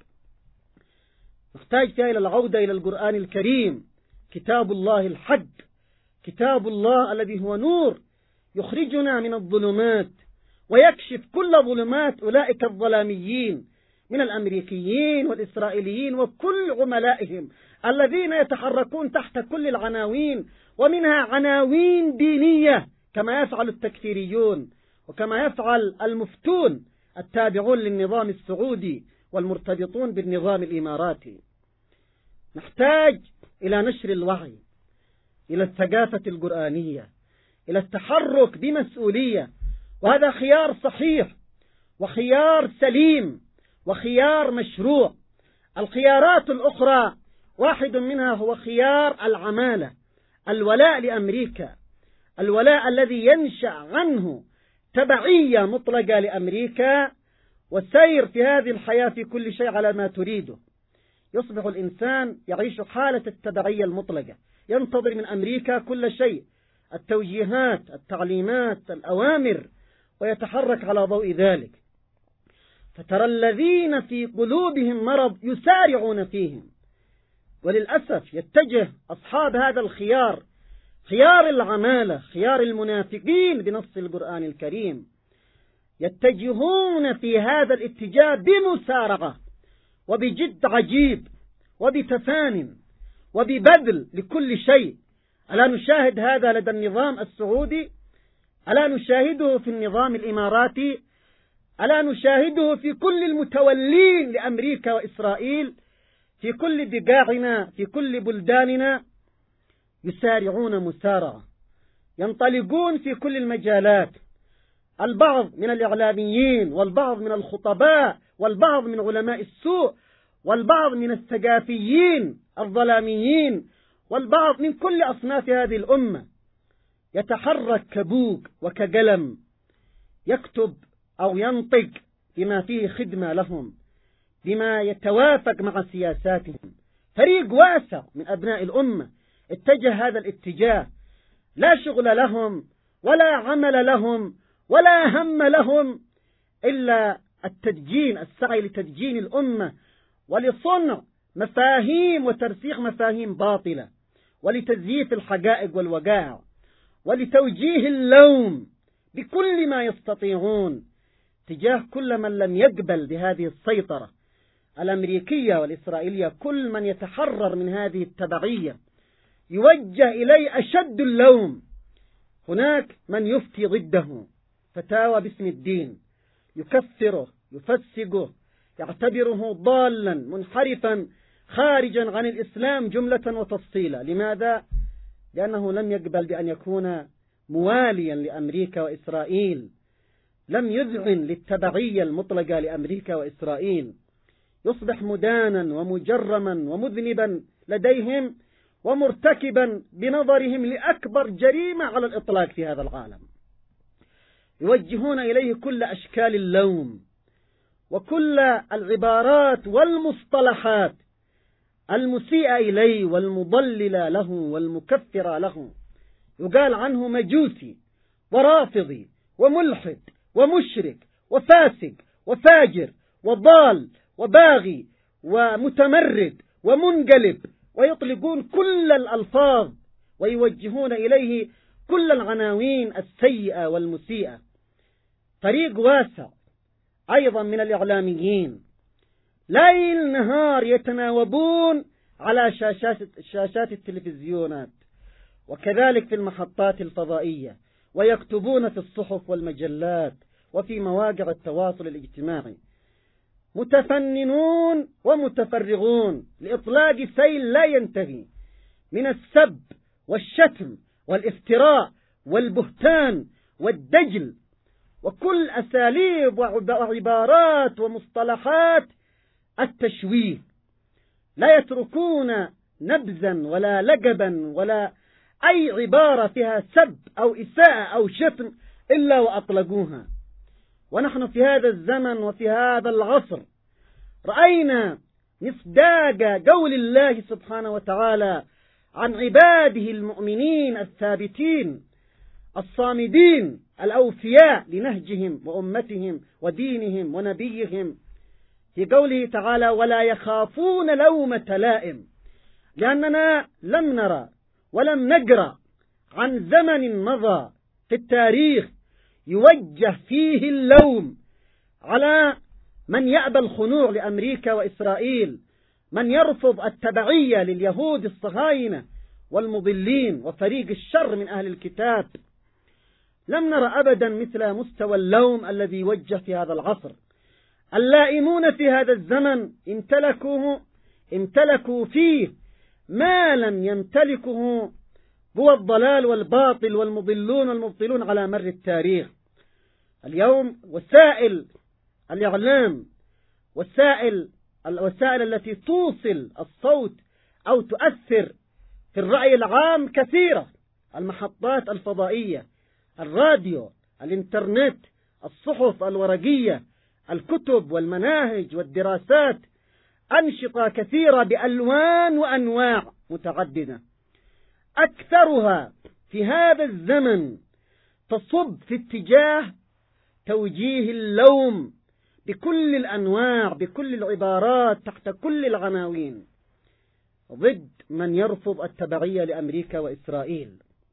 نحتاج فيها إلى العودة إلى القرآن الكريم، كتاب الله الحق، كتاب الله الذي هو نور يخرجنا من الظلمات ويكشف كل ظلمات أولئك الظلاميين من الأمريكيين والإسرائيليين وكل عملائهم الذين يتحركون تحت كل العناوين، ومنها عناوين دينية كما يفعل التكفيريون وكما يفعل المفتون التابعون للنظام السعودي والمرتبطون بالنظام الإماراتي. نحتاج إلى نشر الوعي، إلى الثقافة القرآنية، إلى التحرك بمسؤولية، وهذا خيار صحيح وخيار سليم وخيار مشروع. الخيارات الأخرى واحد منها هو خيار العمالة، الولاء لأمريكا، الولاء الذي ينشأ عنه تبعية مطلقة لأمريكا والسير في هذه الحياة في كل شيء على ما تريده. يصبح الإنسان يعيش حالة التبعية المطلقة، ينتظر من أمريكا كل شيء، التوجيهات، التعليمات، الأوامر، ويتحرك على ضوء ذلك. فترى الذين في قلوبهم مرض يسارعون فيهم، وللأسف يتجه أصحاب هذا الخيار، خيار العمالة، خيار المنافقين بنص القرآن الكريم، يتجهون في هذا الاتجاه بمسارعة وبجد عجيب وبتفان وببذل لكل شيء. ألا نشاهد هذا لدى النظام السعودي؟ ألا نشاهده في النظام الإماراتي؟ ألا نشاهده في كل المتولين لأمريكا وإسرائيل في كل بقاعنا في كل بلداننا؟ يسارعون مسارعة ينطلقون في كل المجالات، البعض من الإعلاميين والبعض من الخطباء والبعض من علماء السوء والبعض من الثقافيين الظلاميين والبعض من كل أصناف هذه الأمة يتحرك كبوق وكقلم، يكتب أو ينطق بما فيه خدمة لهم، بما يتوافق مع سياساتهم. فريق واسع من أبناء الأمة اتجه هذا الاتجاه، لا شغل لهم ولا عمل لهم ولا هم لهم إلا التدجين، السعي لتدجين الأمة ولصنع مفاهيم وترسيخ مفاهيم باطلة، ولتزييف الحقائق والوقائع، ولتوجيه اللوم بكل ما يستطيعون تجاه كل من لم يقبل بهذه السيطرة الأمريكية والإسرائيلية. كل من يتحرر من هذه التبعية يوجه إليه أشد اللوم. هناك من يفتي ضده فتاوى باسم الدين، يكفره، يفسقه، يعتبره ضالا منحرفا خارجا عن الإسلام جملة وتفصيلا. لماذا؟ لأنه لم يقبل بأن يكون مواليا لأمريكا وإسرائيل، لم يذعن للتبعية المطلقة لأمريكا وإسرائيل، يصبح مدانا ومجرما ومذنبا لديهم ومرتكبا بنظرهم لأكبر جريمة على الإطلاق في هذا العالم. يوجهون إليه كل أشكال اللوم وكل العبارات والمصطلحات المسيئة إليه والمضللة له والمكفرة له. يقال عنه مجوسي ورافضي وملحد ومشرك وفاسق وفاجر وضال وباغي ومتمرد ومنقلب، ويطلقون كل الألفاظ ويوجهون إليه كل العناوين السيئة والمسيئة. فريق واسع أيضا من الإعلاميين ليل نهار يتناوبون على شاشات, شاشات التلفزيونات وكذلك في المحطات الفضائية، ويكتبون في الصحف والمجلات وفي مواقع التواصل الاجتماعي، متفننون ومتفرغون لإطلاق سيل لا ينتهي من السب والشتم والافتراء والبهتان والدجل وكل أساليب وعبارات ومصطلحات التشويه. لا يتركون نبذا ولا لقبا ولا أي عبارة فيها سب أو إساءة أو شتم إلا وأطلقوها. ونحن في هذا الزمن وفي هذا العصر رأينا مصداق قول الله سبحانه وتعالى عن عباده المؤمنين الثابتين الصامدين الأوفياء لنهجهم وأمتهم ودينهم ونبيهم في قوله تعالى: ولا يخافون لومة لائم. لأننا لم نرى ولم نقرأ عن زمن مضى في التاريخ يوجه فيه اللوم على من يأبى الخنوع لأمريكا وإسرائيل، من يرفض التبعية لليهود الصهاينة والمضلين وفريق الشر من أهل الكتاب. لم نرى أبدا مثل مستوى اللوم الذي يوجه في هذا العصر. اللائمون في هذا الزمن امتلكوه امتلكوا فيه ما لم يمتلكه هو الضلال والباطل والمضلون والمبطلون على مر التاريخ. اليوم وسائل الإعلام، وسائل الوسائل التي توصل الصوت أو تؤثر في الرأي العام كثيرة: المحطات الفضائية، الراديو، الإنترنت، الصحف الورقية، الكتب والمناهج والدراسات، أنشطة كثيرة بألوان وأنواع متعددة، أكثرها في هذا الزمن تصب في اتجاه توجيه اللوم بكل الأنواع بكل العبارات تحت كل العناوين ضد من يرفض التبعية لأمريكا وإسرائيل.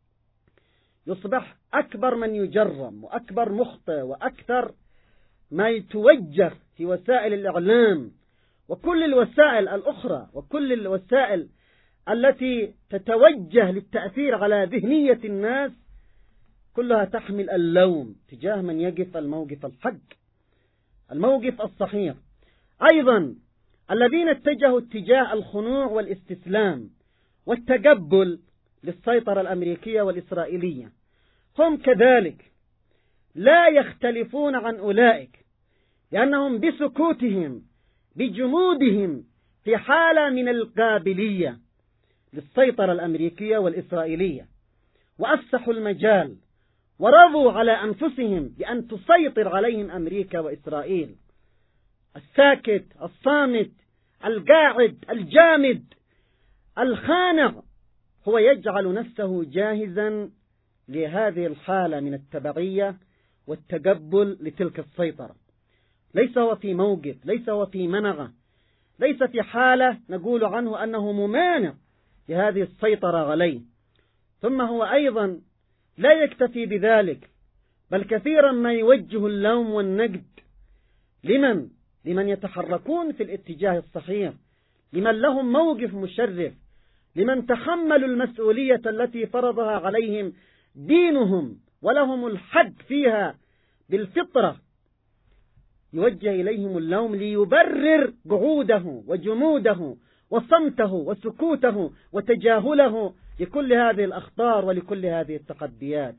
يصبح أكبر من يجرم وأكبر مخطئ وأكثر ما يتوجه في وسائل الإعلام وكل الوسائل الأخرى وكل الوسائل التي تتوجه للتأثير على ذهنية الناس، كلها تحمل اللوم تجاه من يقف الموقف الحق، الموقف الصحيح. أيضا الذين اتجهوا اتجاه الخنوع والاستسلام والتقبل للسيطرة الأمريكية والإسرائيلية هم كذلك لا يختلفون عن أولئك، لأنهم بسكوتهم بجمودهم في حالة من القابلية للسيطرة الأمريكية والإسرائيلية، وأفسحوا المجال ورضوا على أنفسهم بأن تسيطر عليهم أمريكا وإسرائيل. الساكت الصامت القاعد الجامد الخانع هو يجعل نفسه جاهزا لهذه الحالة من التبعية والتقبل لتلك السيطرة. ليس هو في موقف، ليس هو في منغة، ليس في حالة نقول عنه أنه ممانع لهذه السيطرة عليه. ثم هو أيضا لا يكتفي بذلك، بل كثيرا ما يوجه اللوم والنقد لمن لمن يتحركون في الاتجاه الصحيح، لمن لهم موقف مشرف، لمن تحملوا المسؤولية التي فرضها عليهم دينهم ولهم الحق فيها بالفطرة. يوجه إليهم اللوم ليبرر قعوده وجموده وصمته وسكوته وتجاهله لكل هذه الأخطار ولكل هذه التحديات.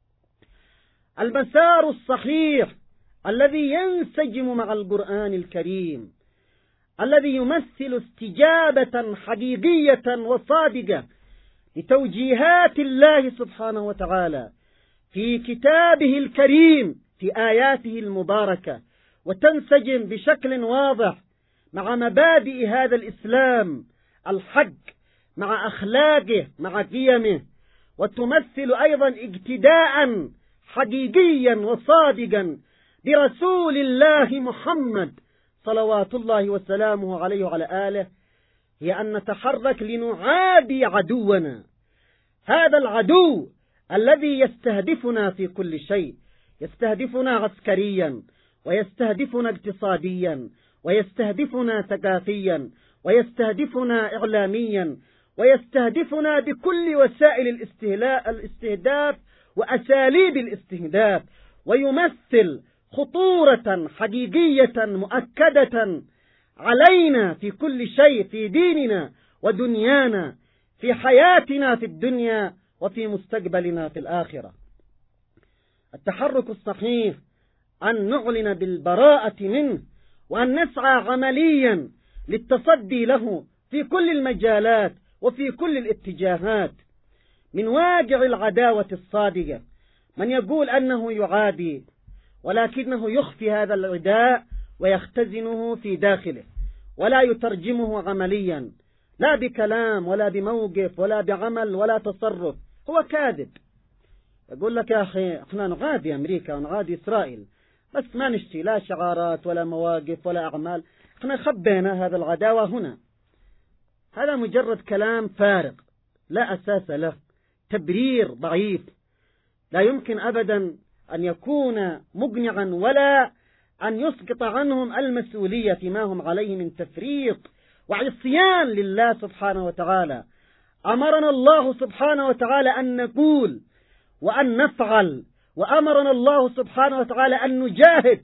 المسار الصحيح الذي ينسجم مع القرآن الكريم، الذي يمثل استجابة حقيقية وصادقة لتوجيهات الله سبحانه وتعالى في كتابه الكريم في آياته المباركة، وتنسجم بشكل واضح مع مبادئ هذا الإسلام الحق، مع أخلاقه، مع قيمه، وتمثل أيضا اقتداء حقيقيا وصادقا برسول الله محمد صلوات الله وسلامه عليه وعلى آله، هي أن نتحرك لنعادي عدونا، هذا العدو الذي يستهدفنا في كل شيء، يستهدفنا عسكريا، ويستهدفنا اقتصاديا، ويستهدفنا ثقافيا، ويستهدفنا إعلاميا، ويستهدفنا بكل وسائل الاستهداف وأساليب الاستهداف، ويمثل خطورة حقيقية مؤكدة علينا في كل شيء، في ديننا ودنيانا، في حياتنا في الدنيا وفي مستقبلنا في الآخرة. التحرك الصحيح أن نعلن بالبراءة منه، وأن نسعى عمليا للتصدي له في كل المجالات وفي كل الاتجاهات. من واقع العداوة الصادقة من يقول أنه يعادي، ولكنه يخفي هذا العداء ويختزنه في داخله ولا يترجمه عمليا، لا بكلام ولا بموقف ولا بعمل ولا تصرف. هو كاذب، يقول لك يا أخي احنا نعادي أمريكا ونعادي إسرائيل، بس ما نشتي لا شعارات ولا مواقف ولا أعمال، احنا خبينا هذا العداوة هنا. هذا مجرد كلام فارغ لا أساس له، تبرير ضعيف، لا يمكن أبدا أن يكون مقنعا ولا أن يسقط عنهم المسؤولية فيما هم عليه من تفريط وعصيان لله سبحانه وتعالى. أمرنا الله سبحانه وتعالى أن نقول وأن نفعل، وأمرنا الله سبحانه وتعالى أن نجاهد.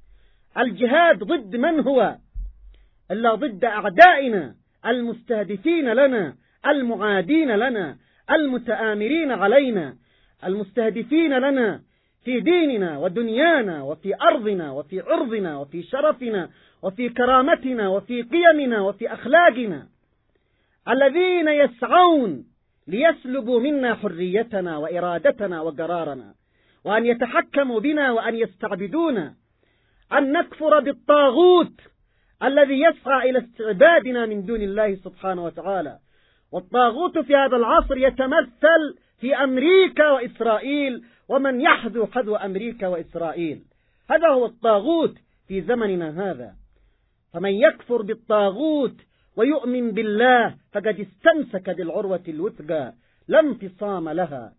الجهاد ضد من هو؟ إلا ضد أعدائنا المستهدفين لنا، المعادين لنا، المتآمرين علينا، المستهدفين لنا في ديننا ودنيانا وفي أرضنا وفي عرضنا وفي شرفنا وفي كرامتنا وفي قيمنا وفي أخلاقنا، الذين يسعون ليسلبوا منا حريتنا وإرادتنا وقرارنا، وأن يتحكموا بنا وأن يستعبدونا، أن نكفر بالطاغوت الذي يسعى إلى استعبادنا من دون الله سبحانه وتعالى. والطاغوت في هذا العصر يتمثل في أمريكا وإسرائيل ومن يحذو حذو أمريكا وإسرائيل، هذا هو الطاغوت في زمننا هذا. فمن يكفر بالطاغوت ويؤمن بالله فقد استمسك بالعروة الوثقى لا انفصام لها.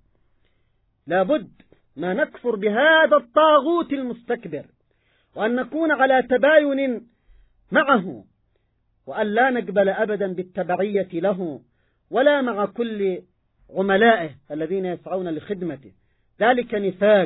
لابد ما نكفر بهذا الطاغوت المستكبر، وأن نكون على تباين معه، وأن لا نقبل أبدا بالتبعية له ولا مع كل عملائه الذين يسعون لخدمته. ذلك نفاق،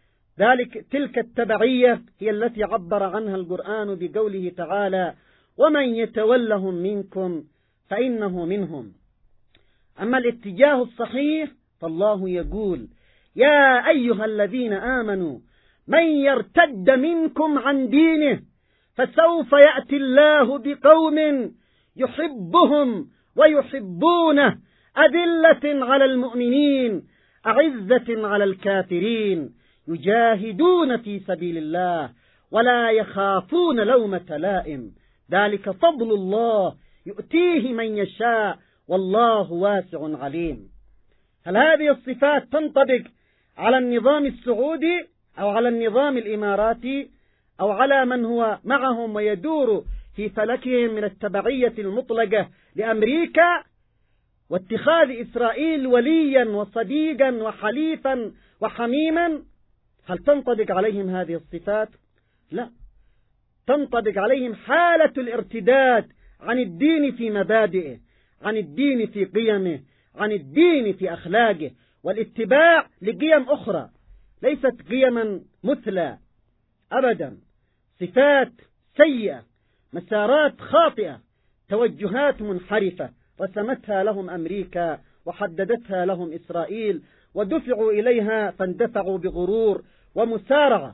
ذلك تلك التبعية هي التي عبر عنها القرآن بقوله تعالى: ومن يتولهم منكم فإنه منهم. أما الاتجاه الصحيح فالله يقول: يا أيها الذين آمنوا من يرتد منكم عن دينه فسوف يأتي الله بقوم يحبهم ويحبونه أذلة على المؤمنين أعزة على الكافرين يجاهدون في سبيل الله ولا يخافون لومة لائم ذلك فضل الله يؤتيه من يشاء والله واسع عليم. هل هذه الصفات تنطبق على النظام السعودي أو على النظام الإماراتي أو على من هو معهم ويدور في فلكهم من التبعية المطلقة لأمريكا واتخاذ إسرائيل وليا وصديقا وحليفا وحميما؟ هل تنطبق عليهم هذه الصفات؟ لا، تنطبق عليهم حالة الارتداد عن الدين في مبادئه، عن الدين في قيمه، عن الدين في أخلاقه، والاتباع لقيم أخرى ليست قيما مثلى أبدا، صفات سيئة، مسارات خاطئة، توجهات منحرفة رسمتها لهم أمريكا وحددتها لهم إسرائيل ودفعوا إليها فاندفعوا بغرور ومسارعة.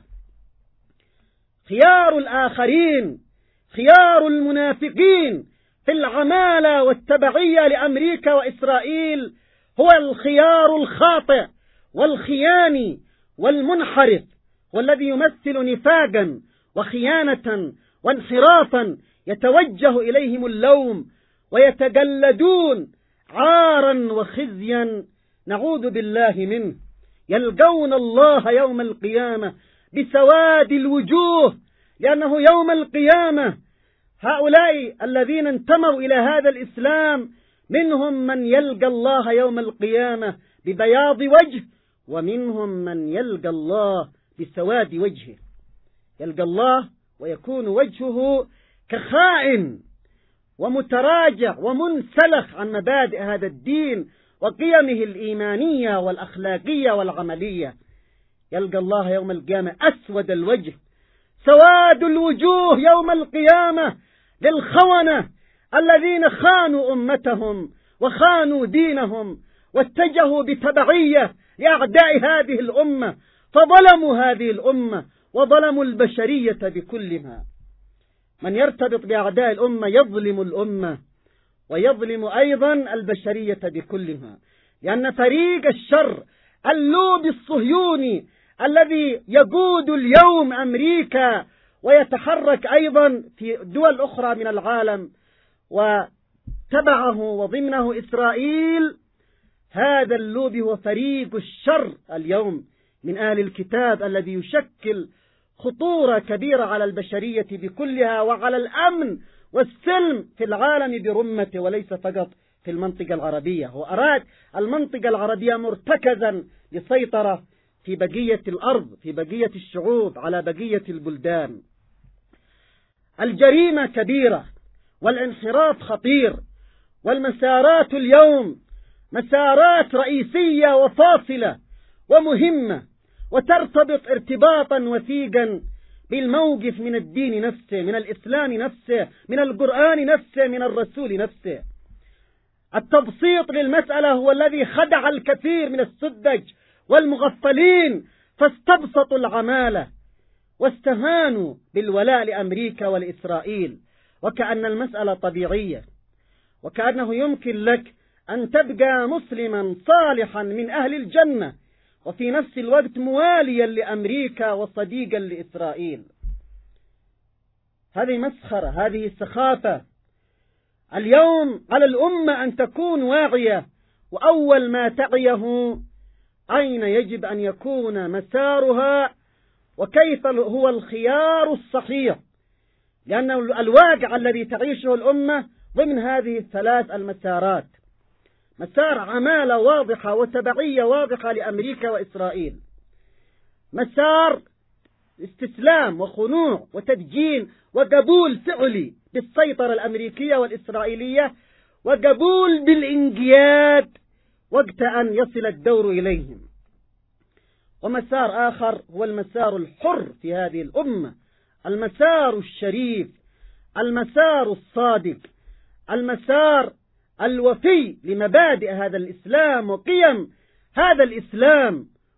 خيار الآخرين، خيار المنافقين في العمالة والتبعية لأمريكا وإسرائيل هو الخيار الخاطئ والخياني والمنحرف، والذي يمثل نفاقا وخيانة وانحرافا يتوجه إليهم اللوم ويتجلدون عارا وخزيا نعوذ بالله منه. يلقون الله يوم القيامة بسواد الوجوه، لأنه يوم القيامة هؤلاء الذين انتموا إلى هذا الإسلام منهم من يلقى الله يوم القيامة ببياض وجه، ومنهم من يلقى الله بسواد وجهه. يلقى الله ويكون وجهه كخائن ومتراجع ومنسلخ عن مبادئ هذا الدين وقيمه الإيمانية والأخلاقية والعملية. يلقى الله يوم القيامة أسود الوجه، سواد الوجوه يوم القيامة للخونة الذين خانوا أمتهم وخانوا دينهم واتجهوا بتبعية لأعداء هذه الأمة، فظلموا هذه الأمة وظلموا البشرية بكلها. من يرتبط بأعداء الأمة يظلم الأمة ويظلم أيضا البشرية بكلها، لأن فريق الشر اللوبي الصهيوني الذي يقود اليوم أمريكا ويتحرك أيضا في دول أخرى من العالم وتبعه وضمنه إسرائيل، هذا اللوبي هو فريق الشر اليوم من أهل الكتاب الذي يشكل خطورة كبيرة على البشرية بكلها وعلى الأمن والسلم في العالم برمته، وليس فقط في المنطقة العربية. هو أراد المنطقة العربية مرتكزا لسيطرة في بقية الأرض، في بقية الشعوب، على بقية البلدان. الجريمة كبيرة والانحراف خطير، والمسارات اليوم مسارات رئيسية وفاصلة ومهمة، وترتبط ارتباطا وثيقا بالموقف من الدين نفسه، من الإسلام نفسه، من القرآن نفسه، من الرسول نفسه. التبسيط للمسألة هو الذي خدع الكثير من السذج والمغفلين، فاستبسطوا العمالة واستهانوا بالولاء لأمريكا ولإسرائيل، وكأن المسألة طبيعية، وكأنه يمكن لك أن تبقى مسلما صالحا من أهل الجنة وفي نفس الوقت مواليا لأمريكا وصديقا لإسرائيل. هذه مسخرة، هذه سخافة. اليوم على الأمة أن تكون واعية، وأول ما تعيه أين يجب أن يكون مسارها وكيف هو الخيار الصحيح، لأن الواقع الذي تعيشه الأمة ضمن هذه الثلاث المسارات: مسار عمالة واضحة وتبعية واضحة لأمريكا وإسرائيل، مسار استسلام وخنوع وتدجين وقبول فعلي بالسيطرة الأمريكية والإسرائيلية، وقبول بالانقياد وقت أن يصل الدور إليهم. ومسار آخر هو المسار الحر في هذه الأمة، المسار الشريف، المسار الصادق، المسار الوفي لمبادئ هذا الإسلام وقيم هذا الإسلام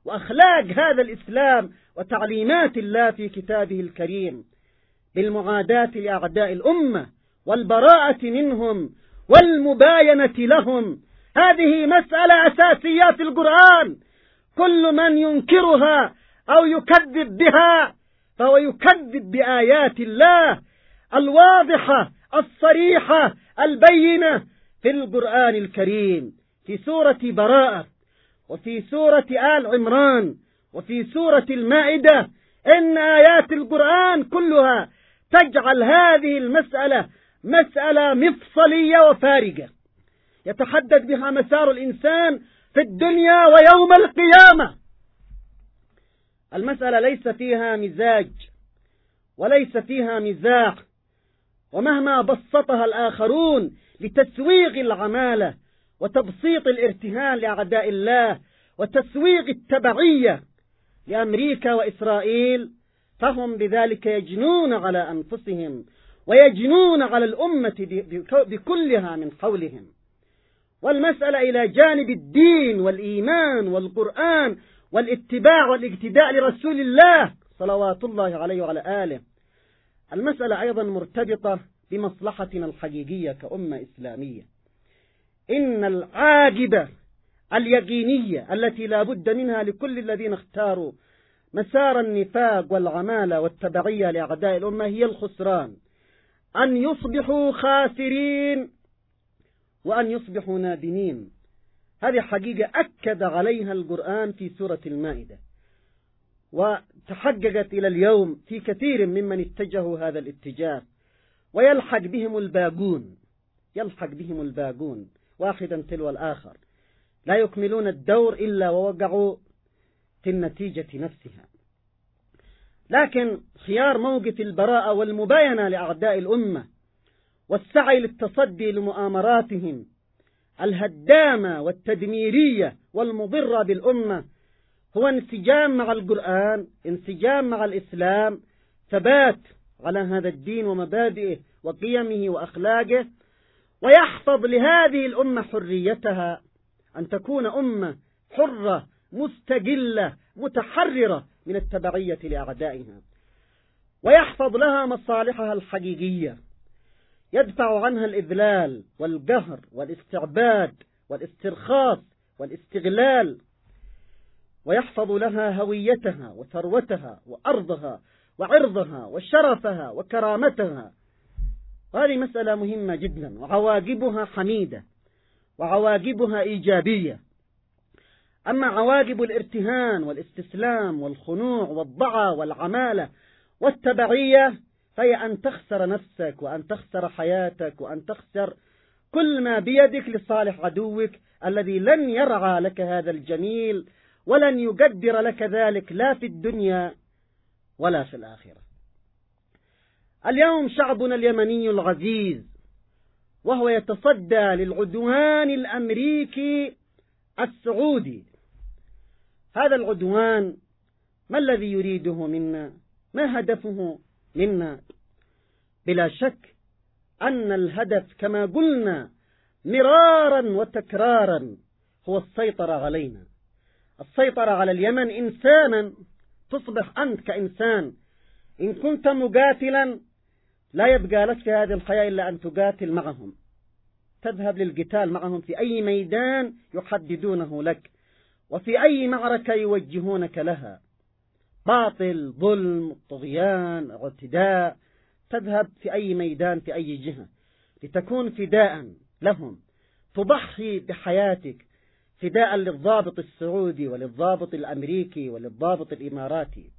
وأخلاق هذا الإسلام وتعليمات الله في كتابه الكريم، بالمعاداة لأعداء الأمة والبراءة منهم والمباينة لهم. هذه مسألة أساسية في القرآن، كل من ينكرها أو يكذب بها فهو يكذب بآيات الله الواضحة الصريحة البينة في القرآن الكريم، في سورة براءة وفي سورة آل عمران وفي سورة المائدة. إن آيات القرآن كلها تجعل هذه المسألة مسألة مفصلية وفارقة يتحدد بها مسار الإنسان في الدنيا ويوم القيامة. المسألة ليس فيها مزاج وليس فيها مزاح، ومهما بسطها الآخرون لتسويغ العمالة وتبسيط الارتهان لأعداء الله وتسويغ التبعية لأمريكا وإسرائيل، فهم بذلك يجنون على أنفسهم ويجنون على الأمة بكلها من حولهم. والمسألة إلى جانب الدين والإيمان والقرآن والاتباع والاقتداء لرسول الله صلوات الله عليه وعلى آله، المسألة أيضا مرتبطة بمصلحتنا الحقيقية كأمة إسلامية. إن العاقبة اليقينية التي لا بد منها لكل الذين اختاروا مسار النفاق والعمالة والتبعية لأعداء الأمة هي الخسران، أن يصبحوا خاسرين وأن يصبحوا نادمين. هذه حقيقة أكد عليها القرآن في سورة المائدة، وتحققت إلى اليوم في كثير ممن اتجهوا هذا الاتجاه، ويلحق بهم الباقون يلحق بهم الباقون واحدا تلو الآخر، لا يكملون الدور إلا ووقعوا في النتيجة نفسها. لكن خيار موقف البراءة والمباينة لأعداء الأمة والسعي للتصدي لمؤامراتهم الهدامة والتدميرية والمضرة بالأمة هو انسجام مع القرآن، انسجام مع الإسلام، ثبات على هذا الدين ومبادئه وقيمه وأخلاقه، ويحفظ لهذه الأمة حريتها أن تكون أمة حرة مستقلة متحررة من التبعية لأعدائها، ويحفظ لها مصالحها الحقيقية، يدفع عنها الإذلال والقهر والاستعباد والاسترخاص والاستغلال، ويحفظ لها هويتها وثروتها وأرضها وعرضها وشرفها وكرامتها. هذه مسألة مهمة جدا، وعواقبها حميدة وعواقبها إيجابية. أما عواقب الارتهان والاستسلام والخنوع والضعة والعمالة والتبعية فهي أن تخسر نفسك وأن تخسر حياتك وأن تخسر كل ما بيدك لصالح عدوك الذي لن يرعى لك هذا الجميل ولن يقدر لك ذلك لا في الدنيا ولا في الآخرة. اليوم شعبنا اليمني العزيز وهو يتصدى للعدوان الأمريكي السعودي. هذا العدوان ما الذي يريده منا؟ ما هدفه منا؟ بلا شك أن الهدف كما قلنا مرارا وتكرارا هو السيطرة علينا، السيطرة على اليمن. إنسانا تصبح أنت كإنسان إن كنت مقاتلا لا يبقى لك في هذه الحياة إلا أن تقاتل معهم، تذهب للقتال معهم في أي ميدان يحددونه لك وفي أي معركة يوجهونك لها، باطل، ظلم، طغيان، اعتداء، تذهب في أي ميدان في أي جهة لتكون فداء لهم، تضحي بحياتك فداء للضابط السعودي وللضابط الأمريكي وللضابط الإماراتي.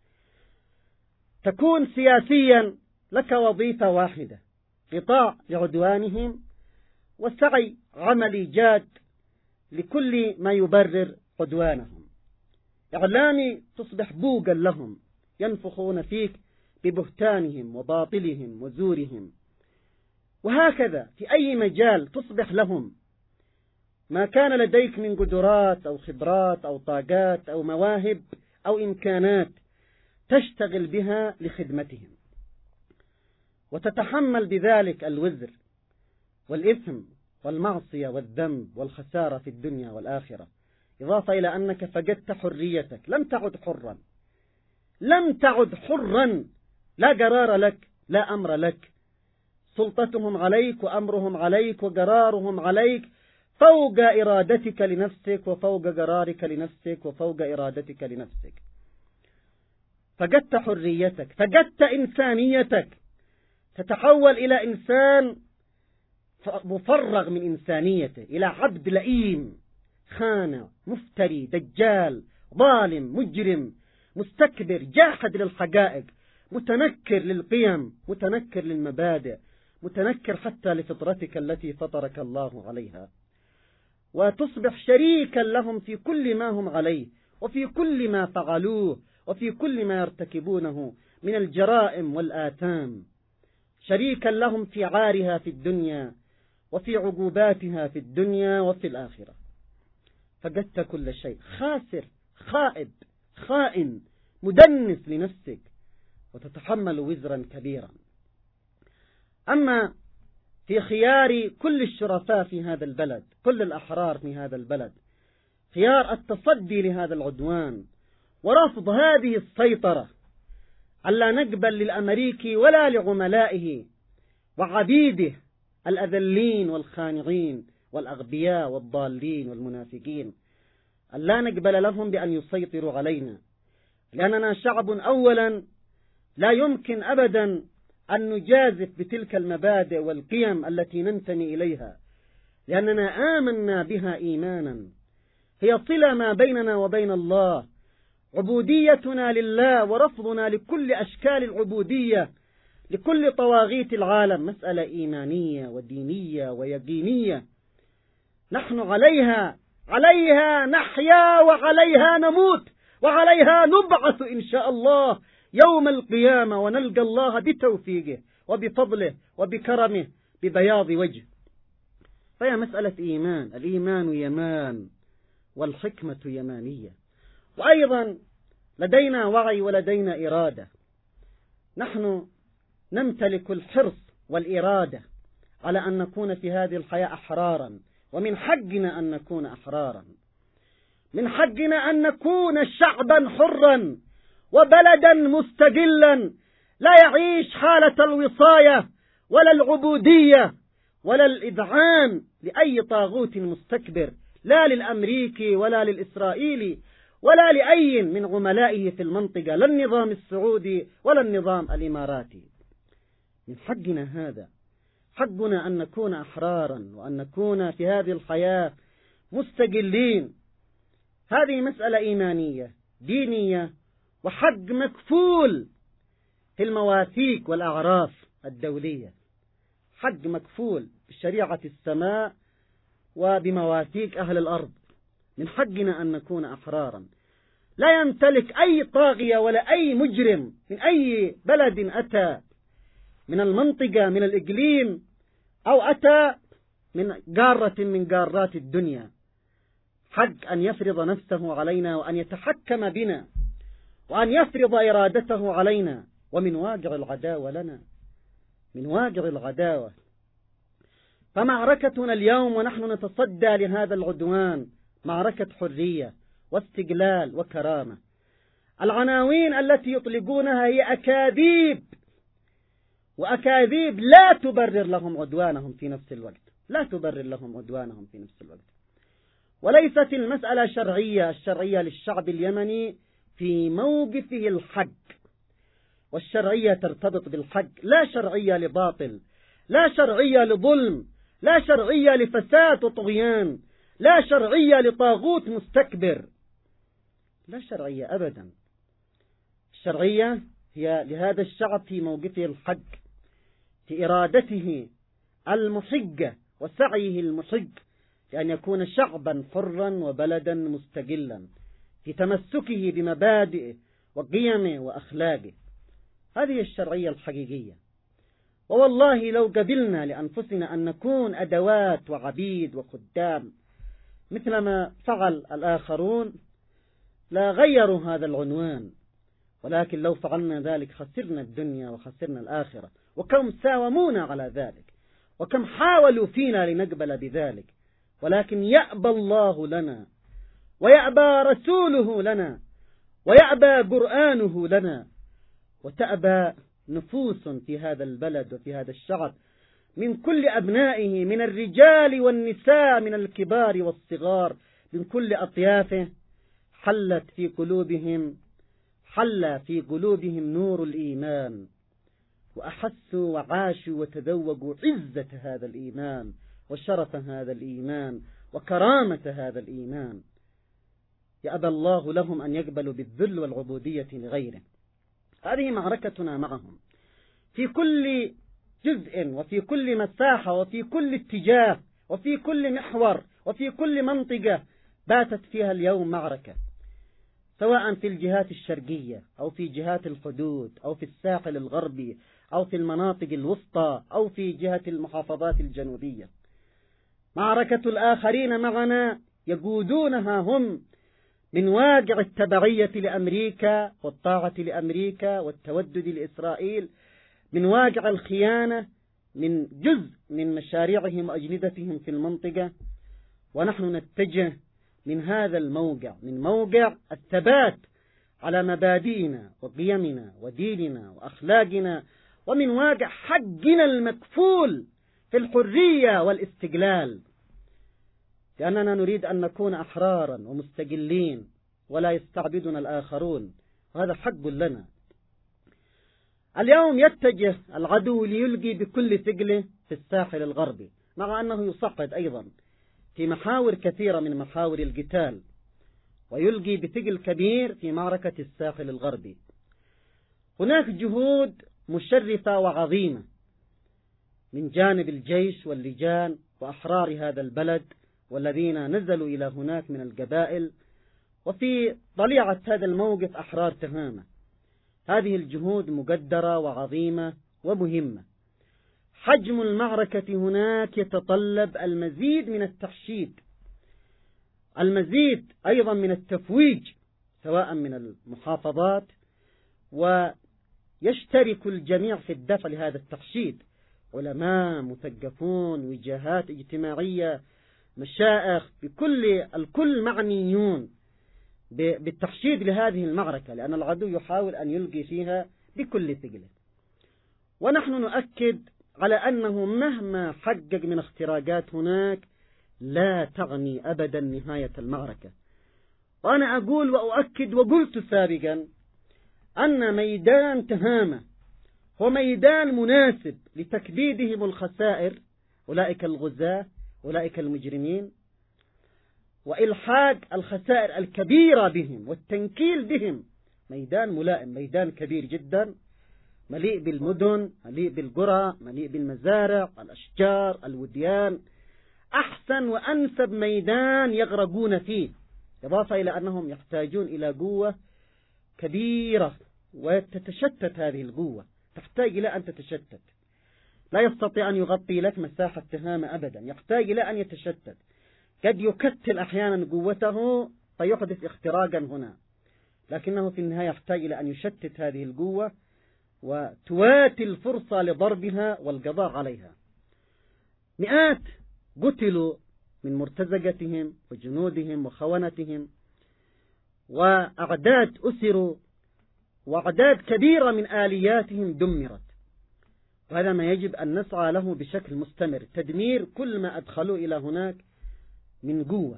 تكون سياسيا لك وظيفة واحدة، قطاع لعدوانهم وسعي عملي جاد لكل ما يبرر عدوانهم. إعلامي تصبح بوقا لهم ينفخون فيك ببهتانهم وباطلهم وزورهم، وهكذا في أي مجال تصبح لهم ما كان لديك من قدرات أو خبرات أو طاقات أو مواهب أو إمكانات تشتغل بها لخدمتهم، وتتحمل بذلك الوزر والإثم والمعصية والذنب والخسارة في الدنيا والآخرة إضافة إلى أنك فقدت حريتك، لم تعد حرا، لم تعد حرا، لا قرار لك، لا أمر لك، سلطتهم عليك وأمرهم عليك وقرارهم عليك فوق إرادتك لنفسك وفوق قرارك لنفسك وفوق إرادتك لنفسك. فقدت حريتك، فقدت إنسانيتك، تتحول إلى إنسان مفرغ من إنسانيته، إلى عبد لئيم، خانة، مفتري، دجال، ظالم، مجرم، مستكبر، جاحد للحقائق، متنكر للقيم، متنكر للمبادئ، متنكر حتى لفطرتك التي فطرك الله عليها، وتصبح شريكا لهم في كل ما هم عليه وفي كل ما فعلوه وفي كل ما يرتكبونه من الجرائم والآثام، شريكا لهم في عارها في الدنيا وفي عقوباتها في الدنيا وفي الآخرة. فقدت كل شيء، خاسر، خائب، خائن، مدنس لنفسك، وتتحمل وزرا كبيرا. أما في خيار كل الشرفاء في هذا البلد، كل الأحرار في هذا البلد، خيار التصدي لهذا العدوان ورفض هذه السيطرة، ألا نقبل للأمريكي ولا لعملائه وعبيده الأذلين والخانعين والأغبياء والضالين والمنافقين، ألا نقبل لهم بأن يسيطروا علينا، لأننا شعب أولا لا يمكن أبدا أن نجازف بتلك المبادئ والقيم التي ننتمي إليها، لأننا آمنا بها إيمانا، هي صلة ما بيننا وبين الله، عبوديتنا لله ورفضنا لكل أشكال العبودية لكل طواغيت العالم مسألة إيمانية ودينية ويقينية، نحن عليها عليها نحيا وعليها نموت وعليها نبعث إن شاء الله يوم القيامة، ونلقى الله بتوفيقه وبفضله وبكرمه ببياض وجه. فهي مسألة إيمان، الإيمان يمان والحكمة يمانية. وأيضا لدينا وعي ولدينا إرادة، نحن نمتلك الحرص والإرادة على أن نكون في هذه الحياة أحرارا، ومن حقنا أن نكون أحرارا، من حقنا أن نكون شعبا حرا وبلدا مستقلا لا يعيش حالة الوصاية ولا العبودية ولا الإذعان لأي طاغوت مستكبر، لا للأمريكي ولا للإسرائيلي ولا لأي من عملائه في المنطقة، لا النظام السعودي ولا النظام الإماراتي. من حقنا هذا، حقنا أن نكون أحرارا وأن نكون في هذه الحياة مستقلين. هذه مسألة إيمانية دينية، وحق مكفول في المواثيق والأعراف الدولية، حق مكفول بشريعة السماء وبمواثيق أهل الأرض. من حقنا أن نكون أحرارا، لا يمتلك أي طاغية ولا أي مجرم من أي بلد أتى من المنطقة من الإقليم أو أتى من قارة من قارات الدنيا حق أن يفرض نفسه علينا وأن يتحكم بنا وأن يفرض إرادته علينا، ومن واقع العداوة لنا، من واقع العداوة. فمعركتنا اليوم ونحن نتصدى لهذا العدوان معركة حرية واستقلال وكرامة. العناوين التي يطلقونها هي أكاذيب، وأكاذيب لا تبرر لهم عدوانهم في نفس الوقت، لا تبرر لهم عدوانهم في نفس الوقت. وليست المسألة شرعية، الشرعية للشعب اليمني في موقفه الحق، والشرعية ترتبط بالحق، لا شرعية لباطل، لا شرعية لظلم، لا شرعية لفساد وطغيان، لا شرعية لطاغوت مستكبر، لا شرعية أبدا. الشرعية هي لهذا الشعب في موقفه الحق، في إرادته المحجة وسعيه المحج لأن يكون شعبا حرا وبلدا مستقلا، في تمسكه بمبادئه وقيمه وأخلاقه. هذه الشرعية الحقيقية. ووالله لو قبلنا لأنفسنا أن نكون أدوات وعبيد وخدام مثلما فعل الآخرون لا غيروا هذا العنوان، ولكن لو فعلنا ذلك خسرنا الدنيا وخسرنا الآخرة. وكم ساومونا على ذلك، وكم حاولوا فينا لنقبل بذلك، ولكن يأبى الله لنا ويأبى رسوله لنا، ويأبى قرآنه لنا، وتأبى نفوس في هذا البلد وفي هذا الشعب من كل أبنائه، من الرجال والنساء، من الكبار والصغار، من كل أطيافه، حلت في قلوبهم حل في قلوبهم نور الإيمان، وأحسوا وعاشوا وتذوقوا عزة هذا الإيمان وشرف هذا الإيمان وكرامة هذا الإيمان. يأبى الله لهم أن يقبلوا بالذل والعبودية لغيره. هذه معركتنا معهم في كل جزء وفي كل مساحة وفي كل اتجاه وفي كل محور وفي كل منطقة باتت فيها اليوم معركة، سواء في الجهات الشرقية أو في جهات الحدود أو في الساحل الغربي أو في المناطق الوسطى أو في جهة المحافظات الجنوبية. معركة الآخرين معنا يقودونها هم من واقع التبعية لأمريكا والطاعة لأمريكا والتودد لإسرائيل، من واقع الخيانة، من جزء من مشاريعهم وأجندتهم في المنطقة. ونحن نتجه من هذا الموقع، من موقع الثبات على مبادئنا وقيمنا وديننا وأخلاقنا، ومن واقع حقنا المكفول في الحرية والاستقلال، لأننا نريد أن نكون أحرارا ومستقلين ولا يستعبدنا الآخرون، وهذا حق لنا. اليوم يتجه العدو ليلقي بكل ثقله في الساحل الغربي، مع أنه يصعد أيضا في محاور كثيرة من محاور القتال، ويلقي بثقل كبير في معركة الساحل الغربي. هناك جهود مشرفة وعظيمة من جانب الجيش واللجان وأحرار هذا البلد والذين نزلوا إلى هناك من القبائل، وفي طليعة هذا الموقف أحرار تهامة. هذه الجهود مقدرة وعظيمة ومهمة. حجم المعركة هناك يتطلب المزيد من التحشيد، المزيد أيضا من التفويج، سواء من المحافظات، ويشترك الجميع في الدفع لهذا التحشيد، علماء، مثقفون، وجهات اجتماعية، مشائخ، بكل الكل معنيون بالتحشيد لهذه المعركة، لأن العدو يحاول أن يلقي فيها بكل ثقله. ونحن نؤكد على أنه مهما حقق من اختراقات هناك لا تعني أبدا نهاية المعركة. وأنا أقول وأؤكد وقلت سابقا أن ميدان تهامة هو ميدان مناسب لتكبيدهم الخسائر، أولئك الغزاة، أولئك المجرمين، وإلحاق الخسائر الكبيرة بهم والتنكيل بهم. ميدان ملائم، ميدان كبير جدا، مليء بالمدن، مليء بالقرى، مليء بالمزارع، الأشجار، الوديان، أحسن وأنسب ميدان يغرقون فيه، إضافة إلى أنهم يحتاجون إلى قوة كبيرة، وتتشتت هذه القوة، تحتاج إلى أن تتشتت. لا يستطيع أن يغطي لك مساحة تهامة أبدا، يحتاج إلى أن يتشتت. قد يكتل أحيانا قوته فيحدث اختراقا هنا، لكنه في النهاية يحتاج إلى أن يشتت هذه القوة وتواتي الفرصة لضربها والقضاء عليها. مئات قتلوا من مرتزقتهم وجنودهم وخونتهم، وأعداد أسروا، وأعداد كبيرة من آلياتهم دمرت. وهذا ما يجب أن نسعى له بشكل مستمر، تدمير كل ما أدخلوا إلى هناك من قوة.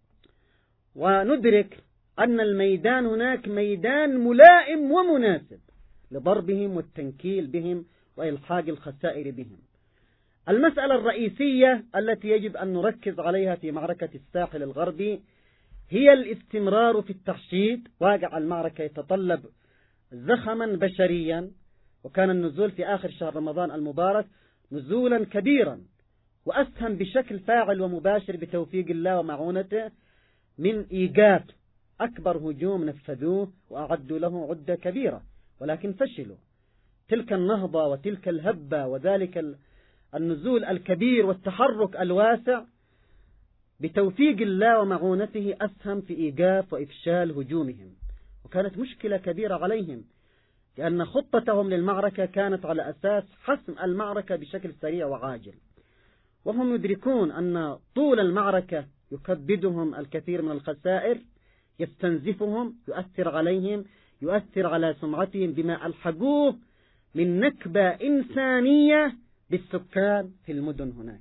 وندرك أن الميدان هناك ميدان ملائم ومناسب لضربهم والتنكيل بهم وإلحاق الخسائر بهم. المسألة الرئيسية التي يجب أن نركز عليها في معركة الساحل الغربي هي الاستمرار في التحشيد. واقع المعركة يتطلب زخما بشريا، وكان النزول في آخر شهر رمضان المبارك نزولا كبيرا، وأسهم بشكل فاعل ومباشر بتوفيق الله ومعونته من إيقاف أكبر هجوم نفذوه وأعدوا له عدة كبيرة، ولكن فشلوا. تلك النهضة وتلك الهبة وذلك النزول الكبير والتحرك الواسع بتوفيق الله ومعونته أسهم في إيقاف وإفشال هجومهم، وكانت مشكلة كبيرة عليهم، لأن خطتهم للمعركة كانت على أساس حسم المعركة بشكل سريع وعاجل، وهم يدركون أن طول المعركة يكبدهم الكثير من الخسائر، يستنزفهم، يؤثر عليهم، يؤثر على سمعتهم بما ألحقوه من نكبة إنسانية بالسكان في المدن هناك.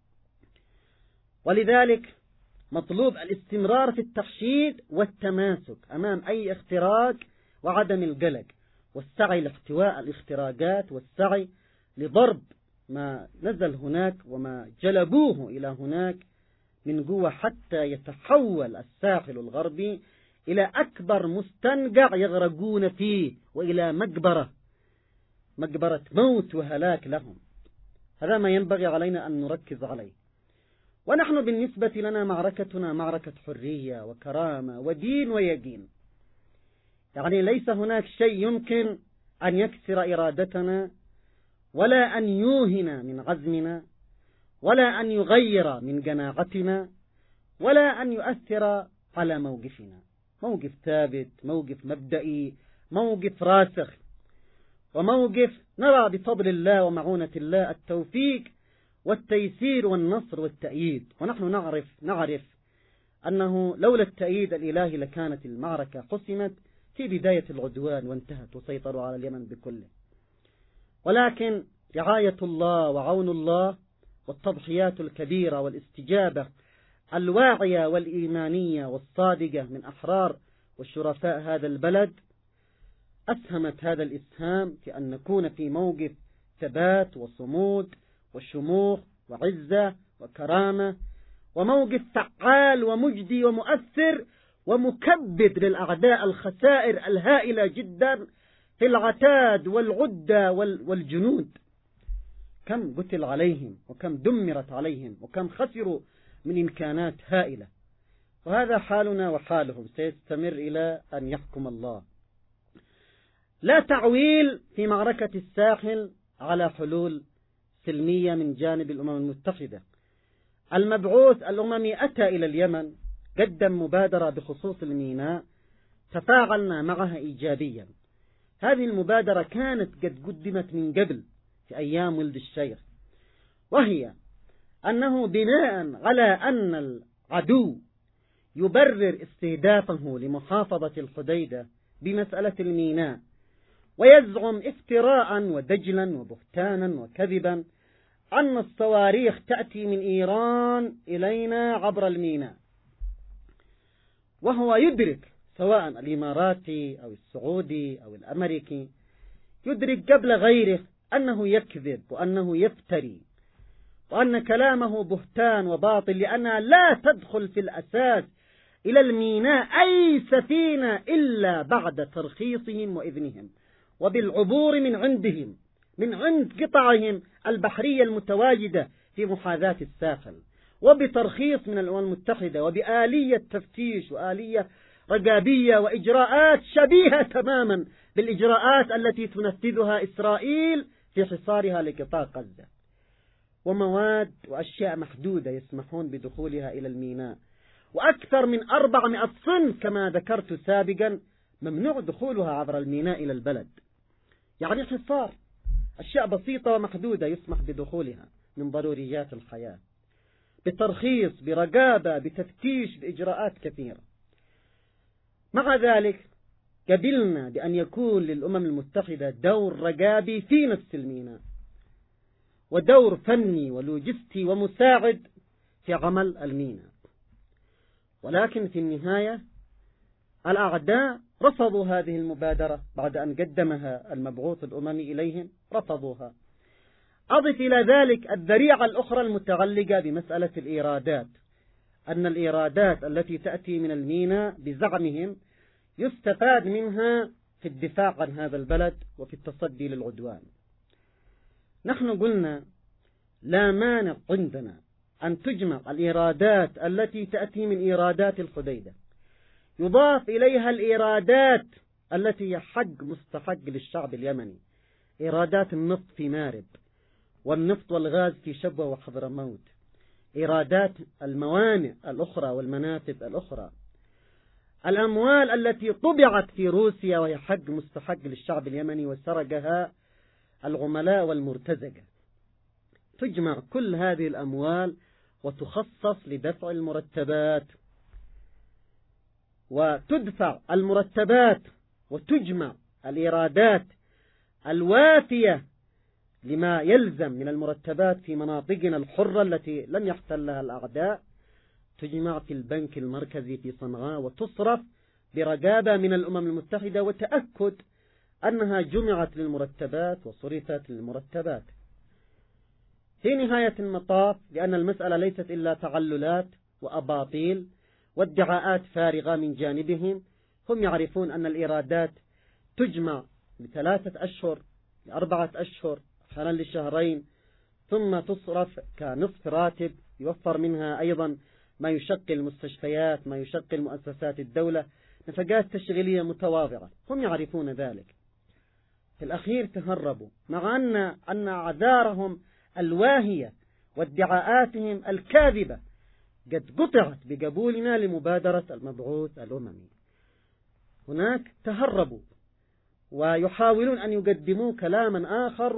ولذلك مطلوب الاستمرار في الترشيد والتماسك أمام أي اختراق وعدم القلق، والسعي لاحتواء الاختراقات، والسعي لضرب ما نزل هناك وما جلبوه إلى هناك من قوة، حتى يتحول الساحل الغربي إلى أكبر مستنقع يغرقون فيه، وإلى مقبرة مقبرة موت وهلاك لهم. هذا ما ينبغي علينا أن نركز عليه. ونحن بالنسبة لنا معركتنا معركة حرية وكرامة ودين ويقين، يعني ليس هناك شيء يمكن أن يكسر إرادتنا، ولا أن يوهن من عزمنا، ولا أن يغير من قناعتنا، ولا أن يؤثر على موقفنا. موقف ثابت، موقف مبدئي، موقف راسخ، وموقف نرى بفضل الله ومعونة الله التوفيق والتيسير والنصر والتأييد. ونحن نعرف نعرف أنه لولا التأييد الإلهي لكانت المعركة حسمت في بداية العدوان وانتهت وسيطروا على اليمن بكله. ولكن رعاية الله وعون الله والتضحيات الكبيرة والاستجابة الواعية والإيمانية والصادقة من أحرار والشرفاء هذا البلد أسهمت هذا الإسهام في أن نكون في موقف ثبات وصمود وشموخ وعزة وكرامة، وموقف فعال ومجدي ومؤثر ومكبد للأعداء الخسائر الهائلة جدا في العتاد والعدة والجنود. كم قتل عليهم، وكم دمرت عليهم، وكم خسروا من إمكانات هائلة. وهذا حالنا وحالهم سيستمر إلى أن يحكم الله. لا تعويل في معركة الساحل على حلول سلمية من جانب الأمم المتحدة. المبعوث الأممي أتى إلى اليمن، قدم مبادرة بخصوص الميناء، تفاعلنا معها إيجابيا. هذه المبادرة كانت قد قدمت من قبل في أيام ولد الشيخ، وهي أنه بناء على أن العدو يبرر استهدافه لمحافظة الحديدة بمسألة الميناء، ويزعم افتراء ودجلا وبهتانا وكذبا أن الصواريخ تأتي من إيران إلينا عبر الميناء، وهو يدرك سواء الإماراتي أو السعودي أو الأمريكي، يدرك قبل غيره أنه يكذب وأنه يفتري، وأن كلامه بهتان وباطل، لأنها لا تدخل في الأساس إلى الميناء أي سفينة إلا بعد ترخيصهم وإذنهم، وبالعبور من عندهم، من عند قطعهم البحرية المتواجدة في محاذاة الساحل، وبترخيص من الأمم المتحدة، وبآلية تفتيش وآلية رقابية وإجراءات شبيهة تماما بالإجراءات التي تنفذها إسرائيل في حصارها لقطاع غزة، ومواد وأشياء محدودة يسمحون بدخولها إلى الميناء، وأكثر من أربعمائة صنف كما ذكرت سابقا ممنوع دخولها عبر الميناء إلى البلد. يعني حصار، أشياء بسيطة ومحدودة يسمح بدخولها من ضروريات الحياة، بترخيص، برقابة، بتفتيش، بإجراءات كثيرة. مع ذلك قبلنا بأن يكون للأمم المتحدة دور رقابي في نفس الميناء، ودور فني ولوجستي ومساعد في عمل الميناء. ولكن في النهاية الأعداء رفضوا هذه المبادرة بعد أن قدمها المبعوث الأممي إليهم، رفضوها. أضف إلى ذلك الذريعة الأخرى المتعلقة بمسألة الإيرادات، أن الإيرادات التي تأتي من الميناء بزعمهم يستفاد منها في الدفاع عن هذا البلد وفي التصدي للعدوان. نحن قلنا لا مانع عندنا أن تجمع الإيرادات التي تأتي من إيرادات الحديدة، يضاف إليها الإيرادات التي هي حق مستحق للشعب اليمني، إيرادات النفط في مارب، والنفط والغاز في شبوة وحضرموت، إيرادات الموانئ الأخرى والمنافذ الأخرى، الأموال التي طبعت في روسيا وهي حق مستحق للشعب اليمني وسرقها العملاء والمرتزقة. تجمع كل هذه الأموال وتخصص لدفع المرتبات، وتدفع المرتبات وتجمع الإيرادات الوافية لما يلزم من المرتبات في مناطقنا الحرة التي لم يحتلها الأعداء، تجمع في البنك المركزي في صنعاء وتصرف برقابة من الأمم المتحدة وتأكد أنها جمعت للمرتبات وصرفت للمرتبات. في نهاية المطاف، لأن المسألة ليست إلا تعللات وأباطيل وادعاءات فارغة من جانبهم، هم يعرفون أن الإيرادات تجمع لثلاثة أشهر لأربعة أشهر أحيانا لشهرين، ثم تصرف كنصف راتب يوفر منها أيضا ما يشغل مستشفيات، ما يشغل مؤسسات الدولة، نفقات تشغيلية متواضعة. هم يعرفون ذلك. في الأخير تهربوا، مع أن أن أعذارهم الواهية وادعاءاتهم الكاذبة قد قطعت بقبولنا لمبادرة المبعوث الأممي. هناك تهربوا ويحاولون أن يقدموا كلاما آخر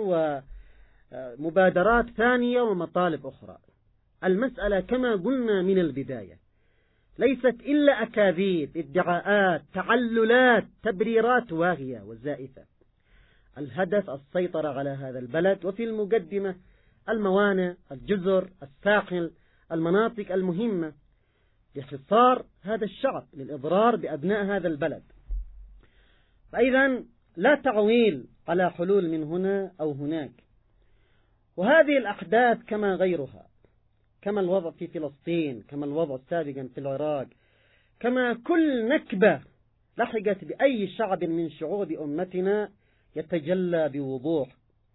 ومبادرات ثانية ومطالب أخرى. المسألة كما قلنا من البداية ليست إلا أكاذيب، ادعاءات، تعللات، تبريرات واهية وزائفة. الهدف السيطرة على هذا البلد، وفي المقدمة الموانئ، الجزر، الساحل، المناطق المهمة، لحصار هذا الشعب، للإضرار بأبناء هذا البلد. فإذا لا تعويل على حلول من هنا أو هناك. وهذه الأحداث كما غيرها، كما الوضع في فلسطين، كما الوضع سابقا في العراق، كما كل نكبة لحقت بأي شعب من شعوب أمتنا، يتجلى بوضوح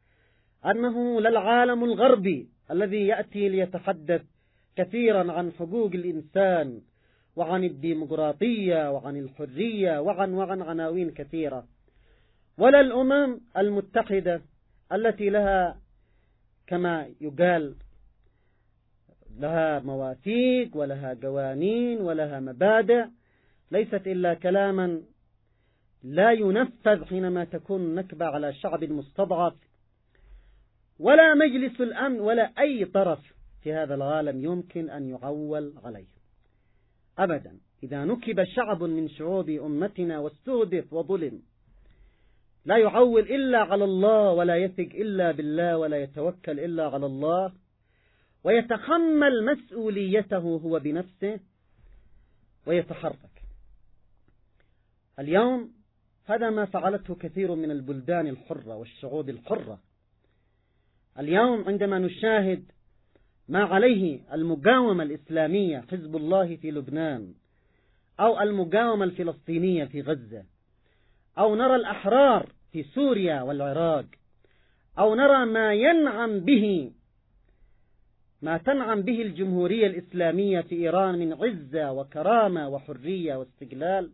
أنه للعالم الغربي الذي يأتي ليتحدث كثيرا عن حقوق الإنسان وعن الديمقراطية وعن الحرية وعن وعن عناوين كثيرة، ولا الأمم المتحدة التي لها كما يقال لها مواثيق ولها قوانين ولها مبادئ، ليست إلا كلاما لا ينفذ حينما تكون نكبة على شعب مستضعف، ولا مجلس الأمن ولا أي طرف في هذا العالم يمكن أن يعول عليه أبدا. إذا نكب شعب من شعوب أمتنا واستهدف وظلم، لا يعول إلا على الله، ولا يثق إلا بالله، ولا يتوكل إلا على الله، ويتحمل مسؤوليته هو بنفسه ويتحرك. اليوم هذا ما فعلته كثير من البلدان الحرة والشعوب الحرة. اليوم عندما نشاهد ما عليه المقاومة الإسلامية، حزب الله في لبنان، أو المقاومة الفلسطينية في غزة، أو نرى الأحرار في سوريا والعراق، أو نرى ما ينعم به ما تنعم به الجمهورية الإسلامية في إيران من عزة وكرامة وحرية واستقلال،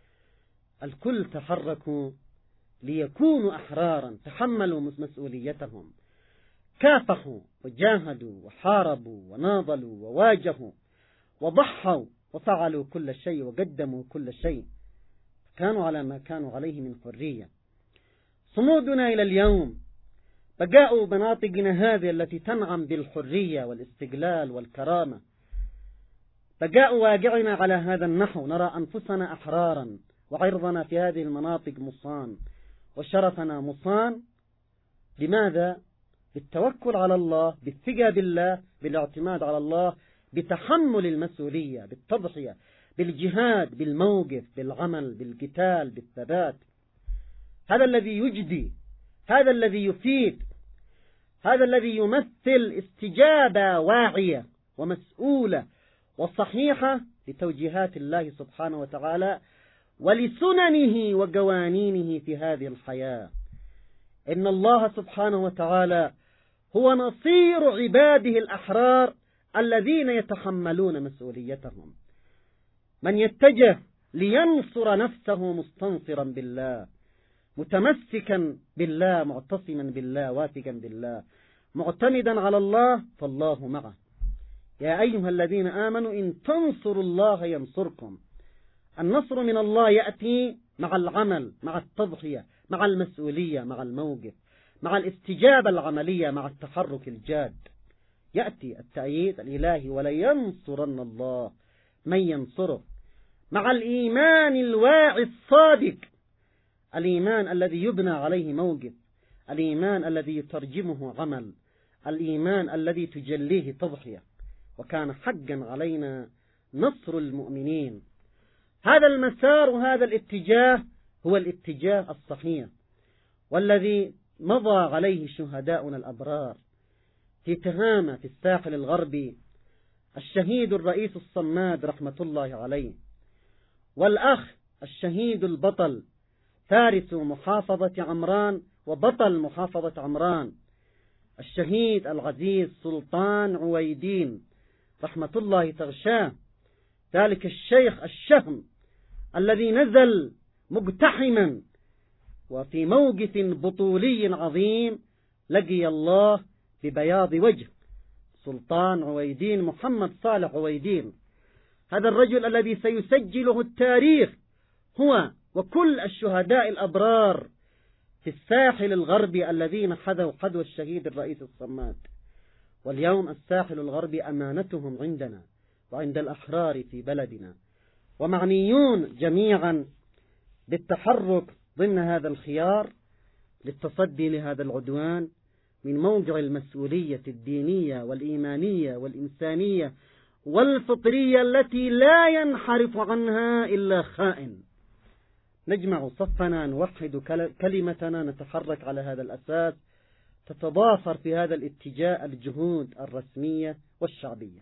الكل تحركوا ليكونوا أحرارا، تحملوا مسؤوليتهم، كافحوا وجاهدوا وحاربوا وناضلوا وواجهوا وضحوا وفعلوا كل شيء وقدموا كل شيء، كانوا على ما كانوا عليه من حرية. صمودنا إلى اليوم، بقاء مناطقنا هذه التي تنعم بالحرية والاستقلال والكرامة، بقاء واقعنا على هذا النحو، نرى أنفسنا أحرارا وعرضنا في هذه المناطق مصان وشرفنا مصان. لماذا؟ بالتوكل على الله، بالثقة بالله، بالاعتماد على الله، بتحمل المسؤولية، بالتضحية، بالجهاد، بالموقف، بالعمل، بالقتال، بالثبات. هذا الذي يجدي، هذا الذي يفيد، هذا الذي يمثل استجابة واعية ومسؤولة وصحيحة لتوجيهات الله سبحانه وتعالى ولسننه وقوانينه في هذه الحياة. إن الله سبحانه وتعالى هو نصير عباده الأحرار الذين يتحملون مسؤوليتهم. من يتجه لينصر نفسه مستنصرا بالله، متمسكا بالله، معتصما بالله، واثقا بالله، معتمدا على الله، فالله معه. يا أيها الذين آمنوا إن تنصروا الله ينصركم. النصر من الله يأتي مع العمل، مع التضحية، مع المسؤولية، مع الموقف، مع الاستجابة العملية، مع التحرك الجاد. يأتي التأييد الإلهي ولينصرن الله من ينصره، مع الإيمان الواعي الصادق، الإيمان الذي يبنى عليه موقف، الإيمان الذي يترجمه عمل، الإيمان الذي تجليه تضحية. وكان حقا علينا نصر المؤمنين. هذا المسار وهذا الاتجاه هو الاتجاه الصحيح، والذي مضى عليه شهداؤنا الأبرار. في تهامة في الساحل الغربي الشهيد الرئيس الصماد رحمة الله عليه، والأخ الشهيد البطل فارس محافظة عمران وبطل محافظة عمران الشهيد العزيز سلطان عويدين رحمة الله تغشاه، ذلك الشيخ الشهم الذي نزل مقتحما وفي موقف بطولي عظيم لقي الله ببياض وجه. سلطان عويدين محمد صالح عويدين، هذا الرجل الذي سيسجله التاريخ هو وكل الشهداء الأبرار في الساحل الغربي الذين حذوا حذو الشهيد الرئيس الصماد. واليوم الساحل الغربي أمانتهم عندنا وعند الأحرار في بلدنا، ومعنيون جميعا بالتحرك ضمن هذا الخيار للتصدي لهذا العدوان من موقع المسؤولية الدينية والإيمانية والإنسانية والفطرية التي لا ينحرف عنها إلا خائن. نجمع صفنا، نوحد كلمتنا، نتحرك على هذا الأساس، تتضافر في هذا الاتجاه الجهود الرسمية والشعبية.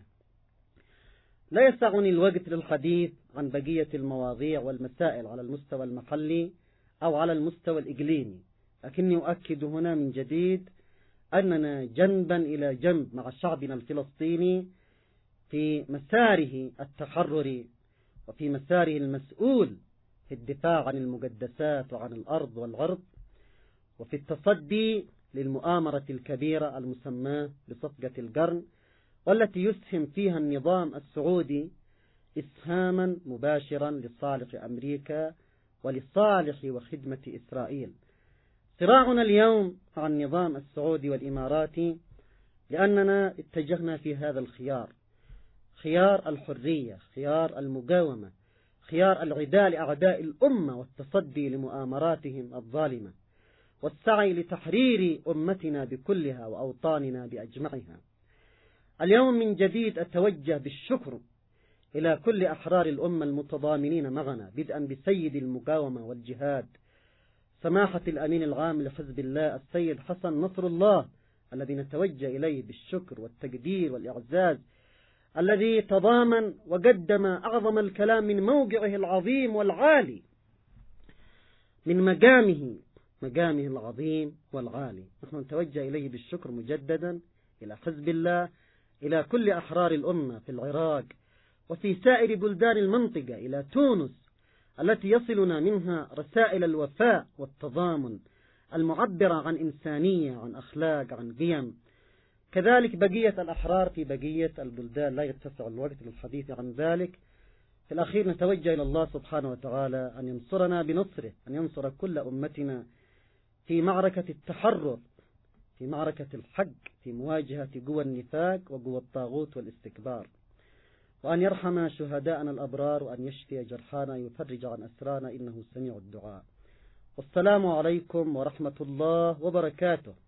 لا يسعني الوقت للحديث عن بقية المواضيع والمسائل على المستوى المحلي أو على المستوى الإقليمي، لكني أؤكد هنا من جديد أننا جنبا إلى جنب مع شعبنا الفلسطيني في مساره التحرري وفي مساره المسؤول في الدفاع عن المقدسات وعن الأرض والعرض، وفي التصدي للمؤامرة الكبيرة المسماة بصفقة القرن، والتي يسهم فيها النظام السعودي إسهاما مباشرا لصالح أمريكا ولصالح وخدمة إسرائيل. صراعنا اليوم مع النظام السعودي والإماراتي لأننا اتجهنا في هذا الخيار، خيار الحرية، خيار المقاومة، خيار العداء لأعداء الأمة والتصدي لمؤامراتهم الظالمة، والسعي لتحرير أمتنا بكلها وأوطاننا بأجمعها. اليوم من جديد أتوجه بالشكر إلى كل أحرار الأمة المتضامنين معنا، بدءا بسيد المقاومة والجهاد سماحة الأمين العام لحزب الله السيد حسن نصر الله، الذي نتوجه إليه بالشكر والتقدير والإعزاز، الذي تضامن وقدم أعظم الكلام من موقعه العظيم والعالي، من مقامه مقامه العظيم والعالي. نحن نتوجه إليه بالشكر مجددا إلى حزب الله، إلى كل أحرار الأمة في العراق وفي سائر بلدان المنطقة، إلى تونس التي يصلنا منها رسائل الوفاء والتضامن المعبرة عن إنسانية، عن أخلاق، عن قيم. كذلك بقية الأحرار في بقية البلدان، لا يتسع الوقت للحديث عن ذلك. في الأخير نتوجه إلى الله سبحانه وتعالى أن ينصرنا بنصره، أن ينصر كل أمتنا في معركة التحرر، في معركة الحق، في مواجهة قوى النفاق وقوى الطاغوت والاستكبار، وأن يرحم شهداءنا الأبرار، وأن يشفي جرحانا، يفرج عن أسرانا، إنه سميع الدعاء. والسلام عليكم ورحمة الله وبركاته.